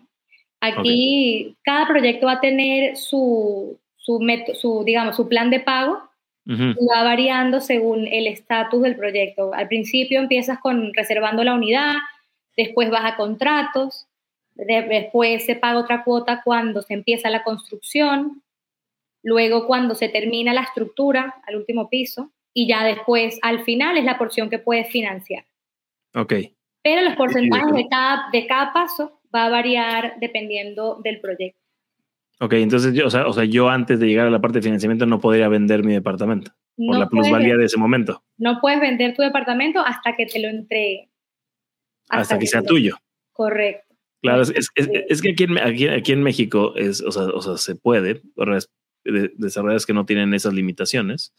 Aquí okay. Cada proyecto va a tener su, su, meto, su, digamos, su plan de pago uh-huh. y va variando según el estatus del proyecto. Al principio empiezas con reservando la unidad, después vas a contratos, de, después se paga otra cuota cuando se empieza la construcción, luego cuando se termina la estructura al último piso y ya después al final es la porción que puedes financiar. Ok. Pero los porcentajes de cada, de cada paso va a variar dependiendo del proyecto. Ok, entonces yo, o sea, o sea, yo antes de llegar a la parte de financiamiento no podría vender mi departamento por no la plusvalía puedes, de ese momento. No puedes vender tu departamento hasta que te lo entregue. Hasta, hasta que, que sea tuyo. Correcto. Claro, es, es, es, es que aquí en, aquí, aquí en México es, o sea, o sea, se puede, desarrolladores que no tienen esas limitaciones.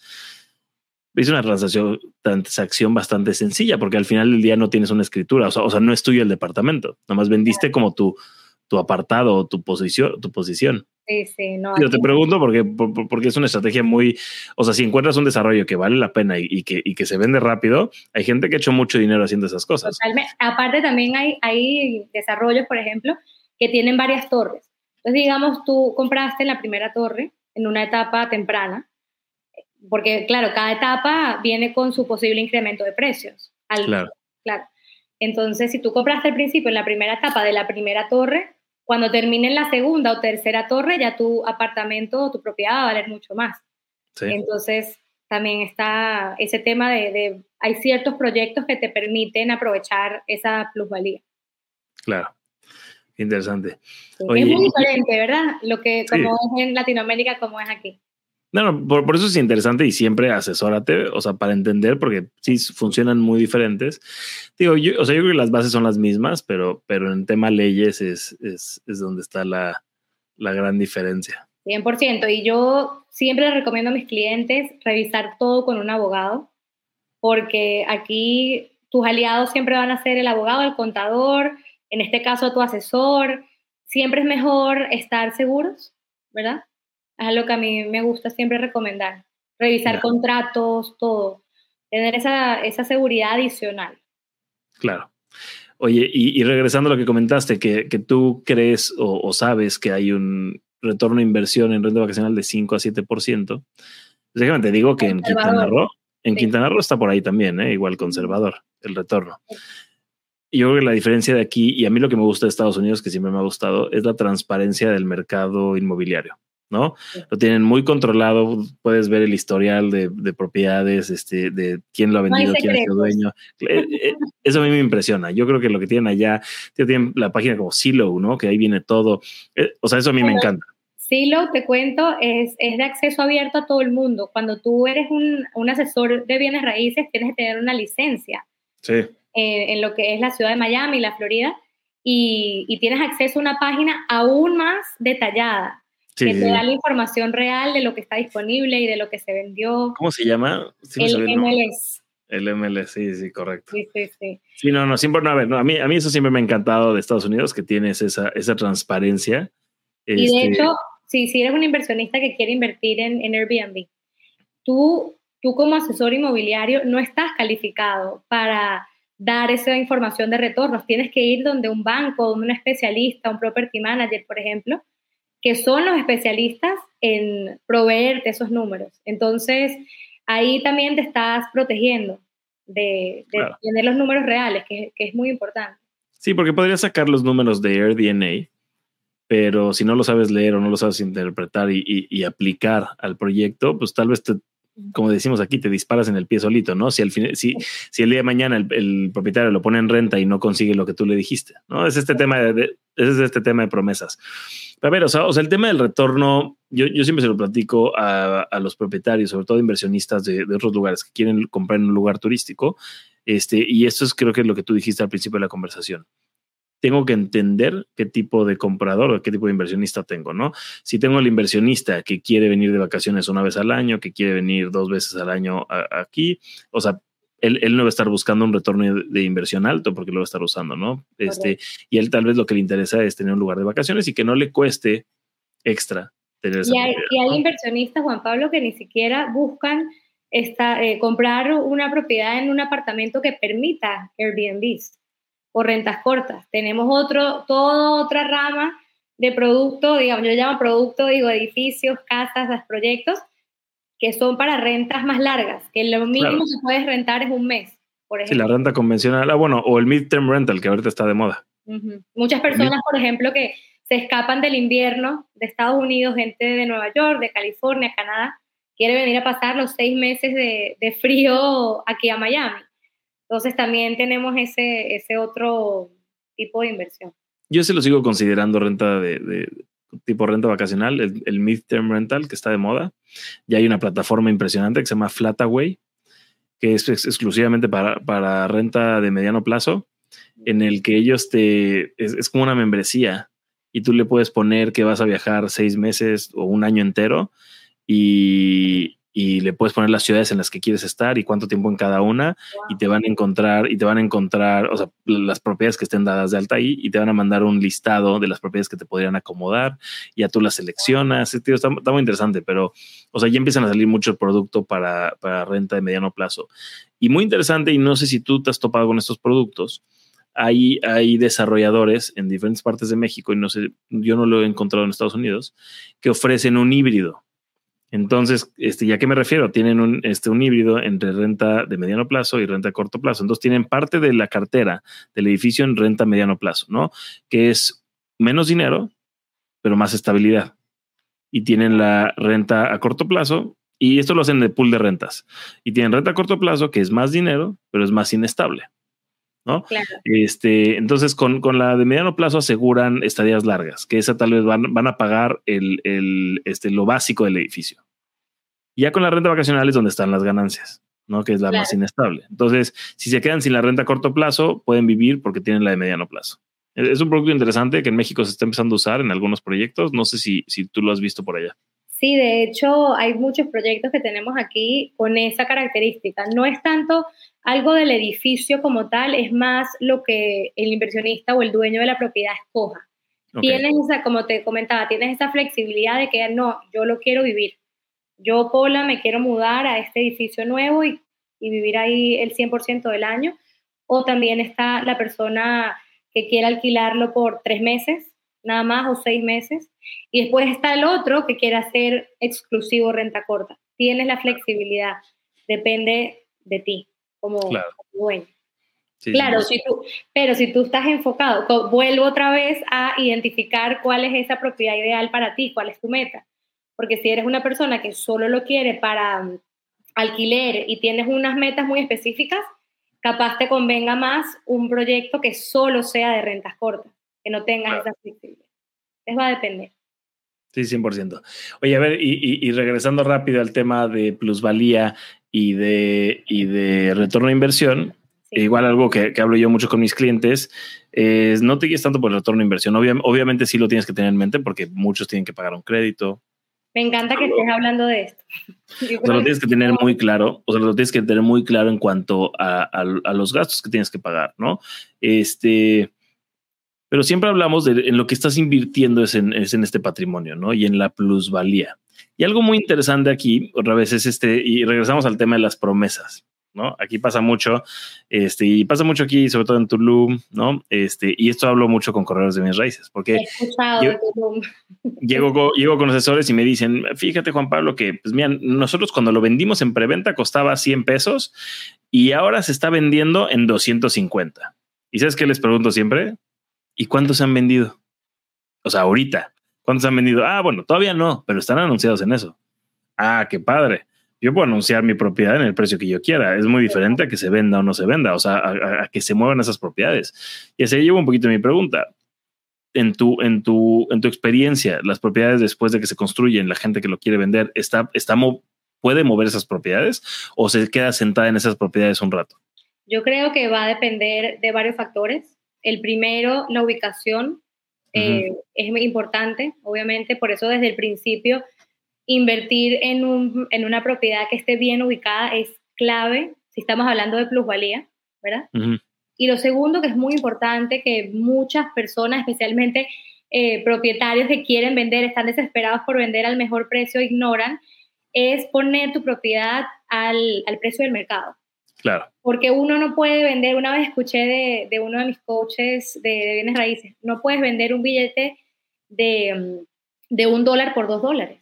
Es una transacción, transacción bastante sencilla porque al final del día no tienes una escritura, o sea, o sea no es tuyo el departamento, nomás vendiste como tu, tu apartado o tu posición, tu posición. Sí, sí, no. Yo te pregunto porque, porque es una estrategia muy, o sea, si encuentras un desarrollo que vale la pena y, y, que, y que se vende rápido, hay gente que ha hecho mucho dinero haciendo esas cosas. Totalmente. Aparte también hay, hay desarrollos, por ejemplo, que tienen varias torres. Entonces, digamos, tú compraste la primera torre en una etapa temprana, porque, claro, cada etapa viene con su posible incremento de precios. Al, claro. claro. Entonces, si tú compraste al principio en la primera etapa de la primera torre, cuando termine en la segunda o tercera torre, ya tu apartamento o tu propiedad va a valer mucho más. Sí. Entonces, también está ese tema de, de, hay ciertos proyectos que te permiten aprovechar esa plusvalía. Claro. Interesante. Sí, Oye, es muy diferente, ¿verdad? Lo que como sí. es en Latinoamérica, como es aquí. No, no por, por eso es interesante y siempre asesórate, o sea, para entender, porque sí funcionan muy diferentes. Digo, yo, o sea, yo creo que las bases son las mismas, pero, pero en tema leyes es, es, es donde está la, la gran diferencia. cien por ciento. Y yo siempre les recomiendo a mis clientes revisar todo con un abogado, porque aquí tus aliados siempre van a ser el abogado, el contador, en este caso tu asesor. Siempre es mejor estar seguros, ¿verdad? Es lo que a mí me gusta siempre recomendar. Revisar yeah. contratos, todo. Tener esa, esa seguridad adicional. Claro. Oye, y, y regresando a lo que comentaste, que, que tú crees o, o sabes que hay un retorno de inversión en renta vacacional de cinco a siete por ciento, pues déjame te digo que en Quintana Roo, en sí. Quintana Roo está por ahí también, ¿eh? Igual conservador, el retorno. Y yo creo que la diferencia de aquí, y a mí lo que me gusta de Estados Unidos, que siempre me ha gustado, es la transparencia del mercado inmobiliario, ¿no? Sí. Lo tienen muy controlado, puedes ver el historial de, de propiedades, este, de quién lo ha vendido, no quién es el dueño. Eso a mí me impresiona. Yo creo que lo que tienen allá, tienen la página como Zillow, ¿no? Que ahí viene todo. O sea, eso a mí bueno, me encanta. Zillow, te cuento, es, es de acceso abierto a todo el mundo. Cuando tú eres un, un asesor de bienes raíces, tienes que tener una licencia. Sí. Eh, en lo que es la ciudad de Miami, la Florida, y, y tienes acceso a una página aún más detallada, sí, que te da la información real de lo que está disponible y de lo que se vendió. ¿Cómo se llama? Sí, el sabe, M L S. ¿no? El M L S, sí, sí, correcto. Sí, sí, sí. Sí, no, no, siempre, no, a ver, no, a mí, a mí eso siempre me ha encantado de Estados Unidos, que tienes esa, esa transparencia. Y este... de hecho, si, si eres un inversionista que quiere invertir en, en Airbnb, tú, tú como asesor inmobiliario no estás calificado para dar esa información de retornos. Tienes que ir donde un banco, donde un especialista, un property manager, por ejemplo, que son los especialistas en proveerte esos números. Entonces, ahí también te estás protegiendo de, de claro. tener los números reales, que, que es muy importante. Sí, porque podrías sacar los números de AirDNA, pero si no lo sabes leer o no lo sabes interpretar y, y, y aplicar al proyecto, pues tal vez te, como decimos aquí, te disparas en el pie solito, ¿no? Si al fin, si, si el día de mañana el, el propietario lo pone en renta y no consigue lo que tú le dijiste, ¿no? Es este tema de, de, es este tema de promesas. Pero a ver, o sea, o sea el tema del retorno, yo, yo siempre se lo platico a, a los propietarios, sobre todo inversionistas de, de otros lugares que quieren comprar en un lugar turístico, este, y esto es creo que es lo que tú dijiste al principio de la conversación. Tengo que entender qué tipo de comprador o qué tipo de inversionista tengo, ¿no? Si tengo el inversionista que quiere venir de vacaciones una vez al año, que quiere venir dos veces al año a, aquí, o sea, él, él no va a estar buscando un retorno de, de inversión alto porque lo va a estar usando, ¿no? Este, y él tal vez lo que le interesa es tener un lugar de vacaciones y que no le cueste extra tener esa y hay, propiedad, y hay ¿no? inversionistas, Juan Pablo, que ni siquiera buscan esta, eh, comprar una propiedad en un apartamento que permita Airbnbs o rentas cortas. Tenemos otro, toda otra rama de producto, digamos, yo llamo producto, digo, edificios, casas, proyectos, que son para rentas más largas, que lo mínimo claro. que puedes rentar es un mes, por ejemplo. Sí, la renta convencional, ah, bueno, o el mid-term rental, que ahorita está de moda. Uh-huh. Muchas personas, por ejemplo, que se escapan del invierno de Estados Unidos, gente de Nueva York, de California, Canadá, quiere venir a pasar los seis meses de, de frío aquí a Miami. Entonces también tenemos ese, ese otro tipo de inversión. Yo se lo sigo considerando renta de, de tipo renta vacacional, el, el mid-term rental que está de moda. Ya hay una plataforma impresionante que se llama Flataway, que es ex- exclusivamente para, para renta de mediano plazo, en el que ellos te... Es, es como una membresía y tú le puedes poner que vas a viajar seis meses o un año entero y... y le puedes poner las ciudades en las que quieres estar y cuánto tiempo en cada una, wow. y te van a encontrar, y te van a encontrar, o sea, las propiedades que estén dadas de alta ahí, y te van a mandar un listado de las propiedades que te podrían acomodar, y ya tú las seleccionas. Tío, está, está muy interesante, pero, o sea, ya empiezan a salir mucho producto para, para renta de mediano plazo. Y muy interesante, y no sé si tú te has topado con estos productos, hay, hay desarrolladores en diferentes partes de México, y no sé, yo no lo he encontrado en Estados Unidos, que ofrecen un híbrido. Entonces, este, ¿ya qué me refiero? Tienen un, este, un híbrido entre renta de mediano plazo y renta de corto plazo. Entonces, tienen parte de la cartera del edificio en renta a mediano plazo, ¿no? Que es menos dinero, pero más estabilidad. Y tienen la renta a corto plazo, y esto lo hacen de pool de rentas. Y tienen renta a corto plazo, que es más dinero, pero es más inestable, ¿no? Claro. Este, entonces, con, con la de mediano plazo aseguran estadías largas, que esa tal vez van, van a pagar el, el, este, lo básico del edificio. Ya con la renta vacacional es donde están las ganancias, ¿no? Que es la claro. más inestable. Entonces, si se quedan sin la renta a corto plazo, pueden vivir porque tienen la de mediano plazo. Es un producto interesante que en México se está empezando a usar en algunos proyectos. No sé si, si tú lo has visto por allá. Sí, de hecho, hay muchos proyectos que tenemos aquí con esa característica. No es tanto algo del edificio como tal, es más lo que el inversionista o el dueño de la propiedad escoja. Okay. Tienes esa, como te comentaba, tienes esa flexibilidad de que no, yo lo quiero vivir. Yo, Paula, me quiero mudar a este edificio nuevo y, y vivir ahí el cien por ciento del año. o también está la persona que quiere alquilarlo por tres meses, nada más, o seis meses, y después está el otro que quiere hacer exclusivo renta corta. Tienes la flexibilidad, depende de ti como, claro. como dueño. Sí, claro, sí, si tú, pero si tú estás enfocado, co- vuelvo otra vez a identificar cuál es esa propiedad ideal para ti, cuál es tu meta. Porque si eres una persona que solo lo quiere para um, alquiler y tienes unas metas muy específicas, capaz te convenga más un proyecto que solo sea de rentas cortas, que no tengas claro. esa flexibilidad. Les va a depender. Sí, cien por ciento. Oye, a ver, y, y, y regresando rápido al tema de plusvalía y de, y de retorno de inversión, Sí. igual algo que, que hablo yo mucho con mis clientes es no te guíes tanto por el retorno de inversión. Obvia, obviamente sí lo tienes que tener en mente porque muchos tienen que pagar un crédito. Me encanta que estés hablando de esto. Yo O sea, lo creo tienes que tener muy claro, o sea, lo tienes que tener muy claro en cuanto a, a, a los gastos que tienes que pagar, ¿no? Este, pero siempre hablamos de en lo que estás invirtiendo es en, es en este patrimonio, ¿no? Y en la plusvalía. Y algo muy interesante aquí, otra vez, es este, y regresamos al tema de las promesas, ¿no? Aquí pasa mucho, este, y pasa mucho aquí, sobre todo en Tulum, ¿no? Este, y esto hablo mucho con corredores de bienes raíces, porque He escuchado yo, de Tulum. llego, con, llego con asesores y me dicen, fíjate, Juan Pablo, que, pues mira, nosotros cuando lo vendimos en preventa costaba cien pesos y ahora se está vendiendo en doscientos cincuenta. ¿Y sabes qué les pregunto siempre? ¿Y cuántos se han vendido? O sea, ahorita, ¿cuántos se han vendido? Ah, bueno, todavía no, pero están anunciados en eso. Ah, qué padre. Yo puedo anunciar mi propiedad en el precio que yo quiera. Es muy diferente a que se venda o no se venda, o sea, a, a, a que se muevan esas propiedades. Y así llevo un poquito mi pregunta. En tu, en tu, en tu experiencia, las propiedades después de que se construyen, la gente que lo quiere vender, está, está, ¿puede mover esas propiedades o se queda sentada en esas propiedades un rato? Yo creo que va a depender de varios factores. El primero, la ubicación, eh, uh-huh. es muy importante, obviamente, por eso desde el principio invertir en, un, en una propiedad que esté bien ubicada es clave, si estamos hablando de plusvalía, ¿verdad? Uh-huh. Y lo segundo, que es muy importante, que muchas personas, especialmente eh, propietarios que quieren vender, están desesperados por vender al mejor precio, ignoran, es poner tu propiedad al, al precio del mercado. Claro. Porque uno no puede vender, una vez escuché de, de uno de mis coaches de, de bienes raíces, no puedes vender un billete de, de un dólar por dos dólares.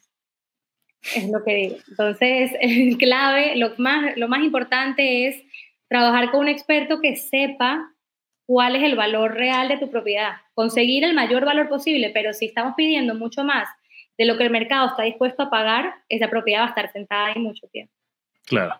Es lo que digo. Entonces, es clave, lo más, lo más importante es trabajar con un experto que sepa cuál es el valor real de tu propiedad. Conseguir el mayor valor posible, pero si estamos pidiendo mucho más de lo que el mercado está dispuesto a pagar, esa propiedad va a estar sentada ahí mucho tiempo. Claro.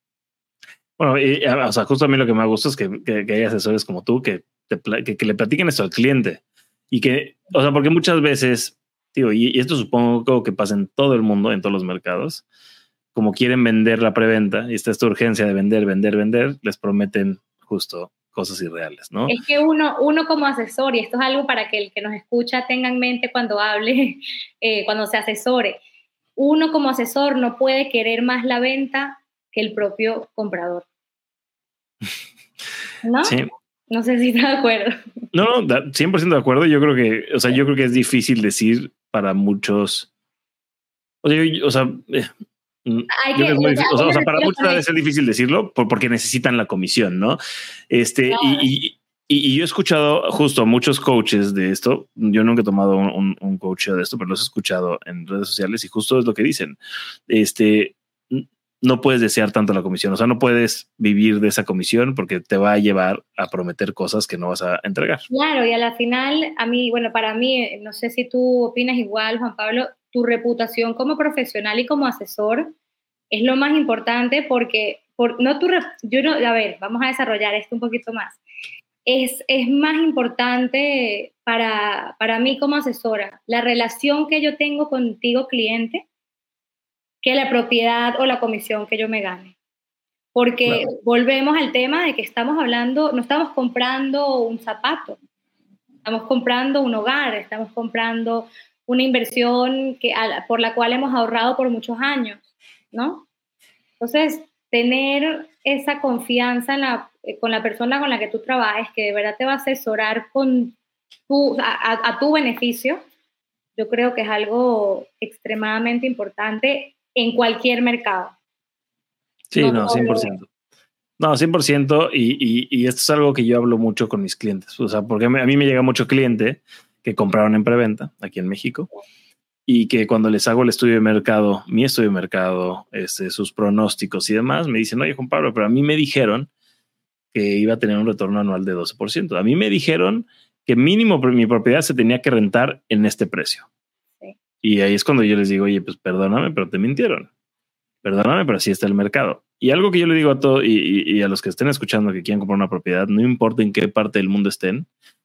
Bueno, y, o sea, justo a mí lo que me gusta es que, que, que hay asesores como tú que, te, que, que le platiquen esto al cliente. Y que, o sea, porque muchas veces, tío, y, y esto supongo que pasa en todo el mundo, en todos los mercados, como quieren vender la preventa y está esta urgencia de vender, vender, vender, les prometen justo cosas irreales, ¿no? Es que uno, uno como asesor, y esto es algo para que el que nos escucha tenga en mente cuando hable, eh, cuando se asesore, uno como asesor no puede querer más la venta que el propio comprador. ¿No? Sí. No sé si está de acuerdo. No, no, cien por ciento de acuerdo. Yo creo que, o sea, yo creo que es difícil decir para muchos. O sea, yo, o sea, eh, Hay que, es muy difícil, o sea, o sea, para muchos es es difícil decirlo por, porque necesitan la comisión, ¿no? Este, claro. y, y, y, y yo he escuchado justo a muchos coaches de esto. Yo nunca he tomado un, un, un coach de esto, pero los he escuchado en redes sociales y justo es lo que dicen. Este, no puedes desear tanto la comisión, o sea, no puedes vivir de esa comisión porque te va a llevar a prometer cosas que no vas a entregar. Claro, y a la final, a mí, bueno, para mí, no sé si tú opinas igual, Juan Pablo, tu reputación como profesional y como asesor es lo más importante porque, por, no tu, yo no, a ver, vamos a desarrollar esto un poquito más. Es, es más importante para, para mí como asesora la relación que yo tengo contigo, cliente, que la propiedad o la comisión que yo me gane. Porque claro. Volvemos al tema de que estamos hablando, no estamos comprando un zapato, estamos comprando un hogar, estamos comprando una inversión que, por la cual hemos ahorrado por muchos años, ¿no? Entonces, tener esa confianza en la, con la persona con la que tú trabajes, que de verdad te va a asesorar con tu, a, a tu beneficio, yo creo que es algo extremadamente importante en cualquier mercado. Sí, no, no cien por ciento. No, cien por ciento. Y, y, y esto es algo que yo hablo mucho con mis clientes. O sea, porque a mí me llega mucho cliente que compraron en preventa aquí en México y que cuando les hago el estudio de mercado, mi estudio de mercado, este, sus pronósticos y demás, me dicen, oye, Juan Pablo, pero a mí me dijeron que iba a tener un retorno anual de doce por ciento. A mí me dijeron que mínimo mi propiedad se tenía que rentar en este precio. Sí. Y ahí es cuando yo les digo, oye, pues perdóname, pero te mintieron. Perdóname, pero así está el mercado. Y algo que yo le digo a todos y, y, y a los que estén escuchando que quieran comprar una propiedad, no importa en qué parte del mundo estén,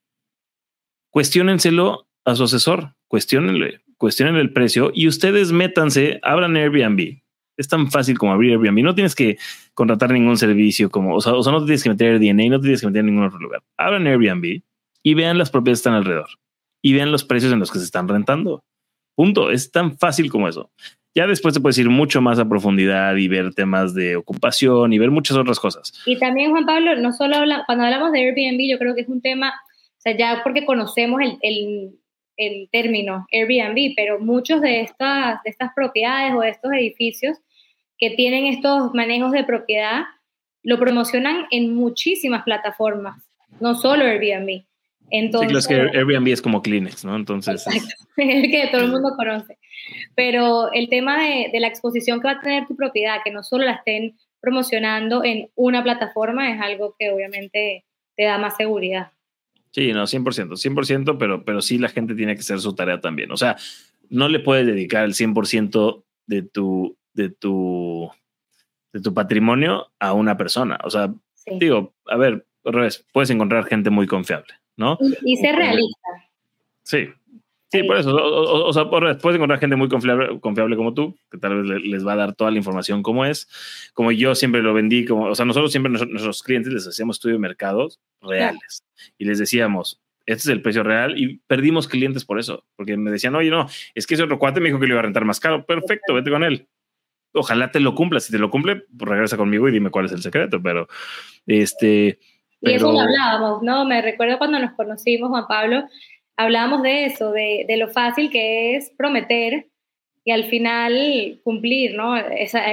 cuestiónenselo a su asesor, cuestionenle, cuestionen el precio y ustedes métanse, abran Airbnb. Es tan fácil como abrir Airbnb. No tienes que contratar ningún servicio, como, o sea, o sea no te tienes que meter D N A, no te tienes que meter en ningún otro lugar. Abran Airbnb y vean las propiedades que están alrededor y vean los precios en los que se están rentando. Punto. Es tan fácil como eso. Ya después te puedes ir mucho más a profundidad y ver temas de ocupación y ver muchas otras cosas. Y también, Juan Pablo, no solo habla, cuando hablamos de Airbnb, yo creo que es un tema, o sea, ya porque conocemos el, el, el término Airbnb, pero muchos de estas, de estas propiedades o de estos edificios que tienen estos manejos de propiedad lo promocionan en muchísimas plataformas, no solo Airbnb. Entonces, sí, claro, es que Airbnb es como Kleenex, ¿no? Entonces es el que todo el mundo conoce. Pero el tema de, de la exposición que va a tener tu propiedad, que no solo la estén promocionando en una plataforma, es algo que obviamente te da más seguridad. Sí, no, cien por ciento, cien por ciento, pero, pero sí la gente tiene que hacer su tarea también. O sea, no le puedes dedicar el cien por ciento de tu, de tu, de tu patrimonio a una persona. O sea, sí. digo, a ver, al revés, puedes encontrar gente muy confiable, ¿no? Y, y ser realista. Sí, sí, sí, por eso. O, o, o sea, puedes encontrar gente muy confiable, confiable como tú, que tal vez les va a dar toda la información como es. Como yo siempre lo vendí, como, o sea, nosotros siempre, nosotros, nuestros clientes les hacíamos estudio de mercados reales. Claro. Y les decíamos, este es el precio real, y perdimos clientes por eso, porque me decían, oye, no, es que ese otro cuate me dijo que lo iba a rentar más caro. Perfecto, vete con él. Ojalá te lo cumpla. Si te lo cumple, pues regresa conmigo y dime cuál es el secreto. Pero, este... Y pero... eso lo hablábamos, ¿no? Me recuerdo cuando nos conocimos, Juan Pablo, hablábamos de eso, de, de lo fácil que es prometer y al final cumplir, ¿no? Esa,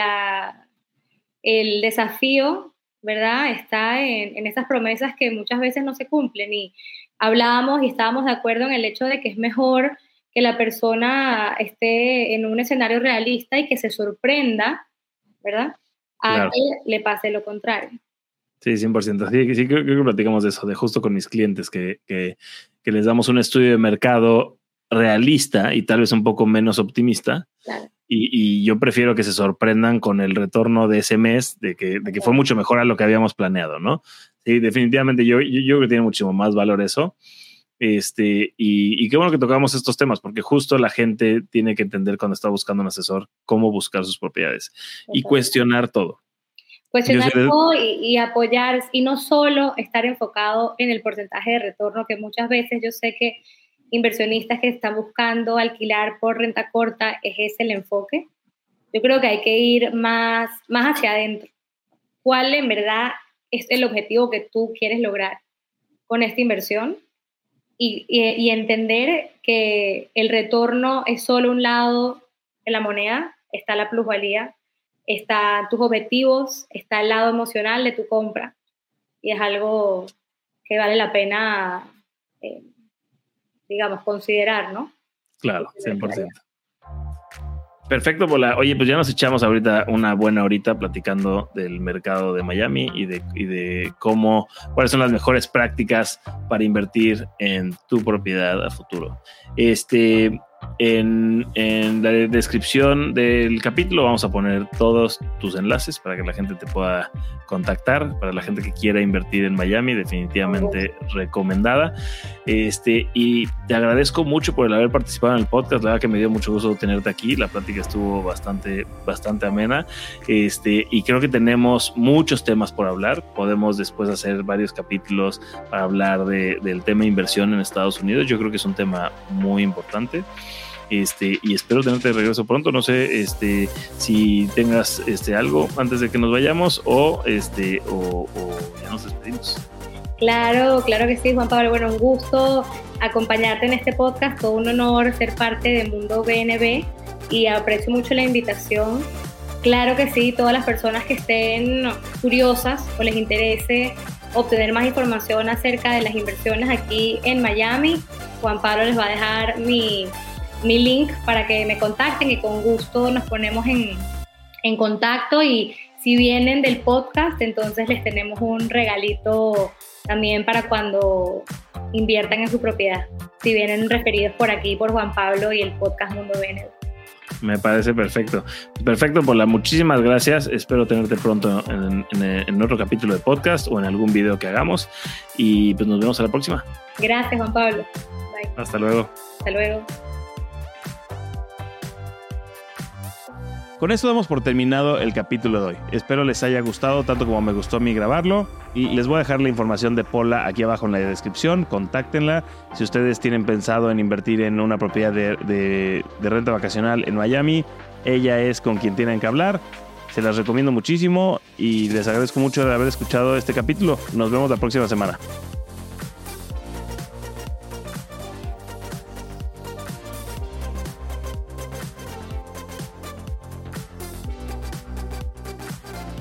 la, el desafío, ¿verdad? Está en, en esas promesas que muchas veces no se cumplen. Y hablábamos y estábamos de acuerdo en el hecho de que es mejor que la persona esté en un escenario realista y que se sorprenda, ¿verdad? A claro. que le pase lo contrario. Sí, cien por ciento. Sí, sí creo, creo que platicamos de eso, de justo con mis clientes, que, que, que les damos un estudio de mercado realista y tal vez un poco menos optimista. Claro. Y, y yo prefiero que se sorprendan con el retorno de ese mes, de que, de que fue mucho mejor a lo que habíamos planeado, ¿no? Sí, definitivamente yo, yo, yo creo que tiene muchísimo más valor eso. Este, y, y qué bueno que tocamos estos temas, porque justo la gente tiene que entender cuando está buscando un asesor cómo buscar sus propiedades y cuestionar todo. Cuestionar todo y, y apoyar, y no solo estar enfocado en el porcentaje de retorno, que muchas veces yo sé que inversionistas que están buscando alquilar por renta corta, es ese el enfoque. Yo creo que hay que ir más, más hacia adentro. ¿Cuál en verdad es el objetivo que tú quieres lograr con esta inversión? Y, y, y entender que el retorno es solo un lado de la moneda, está la plusvalía, están tus objetivos, está el lado emocional de tu compra, y es algo que vale la pena, eh, digamos, considerar, ¿no? Claro, cien por ciento. Perfecto, Pola. Oye, pues ya nos echamos ahorita una buena horita platicando del mercado de Miami y de, y de cómo, cuáles son las mejores prácticas para invertir en tu propiedad a futuro. Este... En, en la descripción del capítulo vamos a poner todos tus enlaces para que la gente te pueda contactar, para la gente que quiera invertir en Miami, definitivamente recomendada. Este, y te agradezco mucho por el haber participado en el podcast. La verdad que me dio mucho gusto tenerte aquí. La plática estuvo bastante, bastante amena. Este, y creo que tenemos muchos temas por hablar. Podemos después hacer varios capítulos para hablar de, del tema inversión en Estados Unidos. Yo creo que es un tema muy importante. Este, y espero tenerte de regreso pronto. No sé este, si tengas este, algo antes de que nos vayamos o, este, o, o ya nos despedimos. Claro, claro que sí, Juan Pablo. Bueno, un gusto acompañarte en este podcast. Todo un honor ser parte de Mundo B N B y aprecio mucho la invitación. Claro que sí, todas las personas que estén curiosas o les interese obtener más información acerca de las inversiones aquí en Miami, Juan Pablo les va a dejar mi, mi link para que me contacten y con gusto nos ponemos en, en contacto. Y si vienen del podcast, entonces les tenemos un regalito también para cuando inviertan en su propiedad, si vienen referidos por aquí, por Juan Pablo y el podcast Mundo Bene. Me parece perfecto. Perfecto, Pola. Muchísimas gracias. Espero tenerte pronto en, en, en otro capítulo de podcast o en algún video que hagamos. Y pues nos vemos a la próxima. Gracias, Juan Pablo. Bye. Hasta luego. Hasta luego. Con esto damos por terminado el capítulo de hoy. Espero les haya gustado tanto como me gustó a mí grabarlo. Y les voy a dejar la información de Pola aquí abajo en la descripción. Contáctenla. Si ustedes tienen pensado en invertir en una propiedad de, de, de renta vacacional en Miami, ella es con quien tienen que hablar. Se las recomiendo muchísimo y les agradezco mucho de haber escuchado este capítulo. Nos vemos la próxima semana.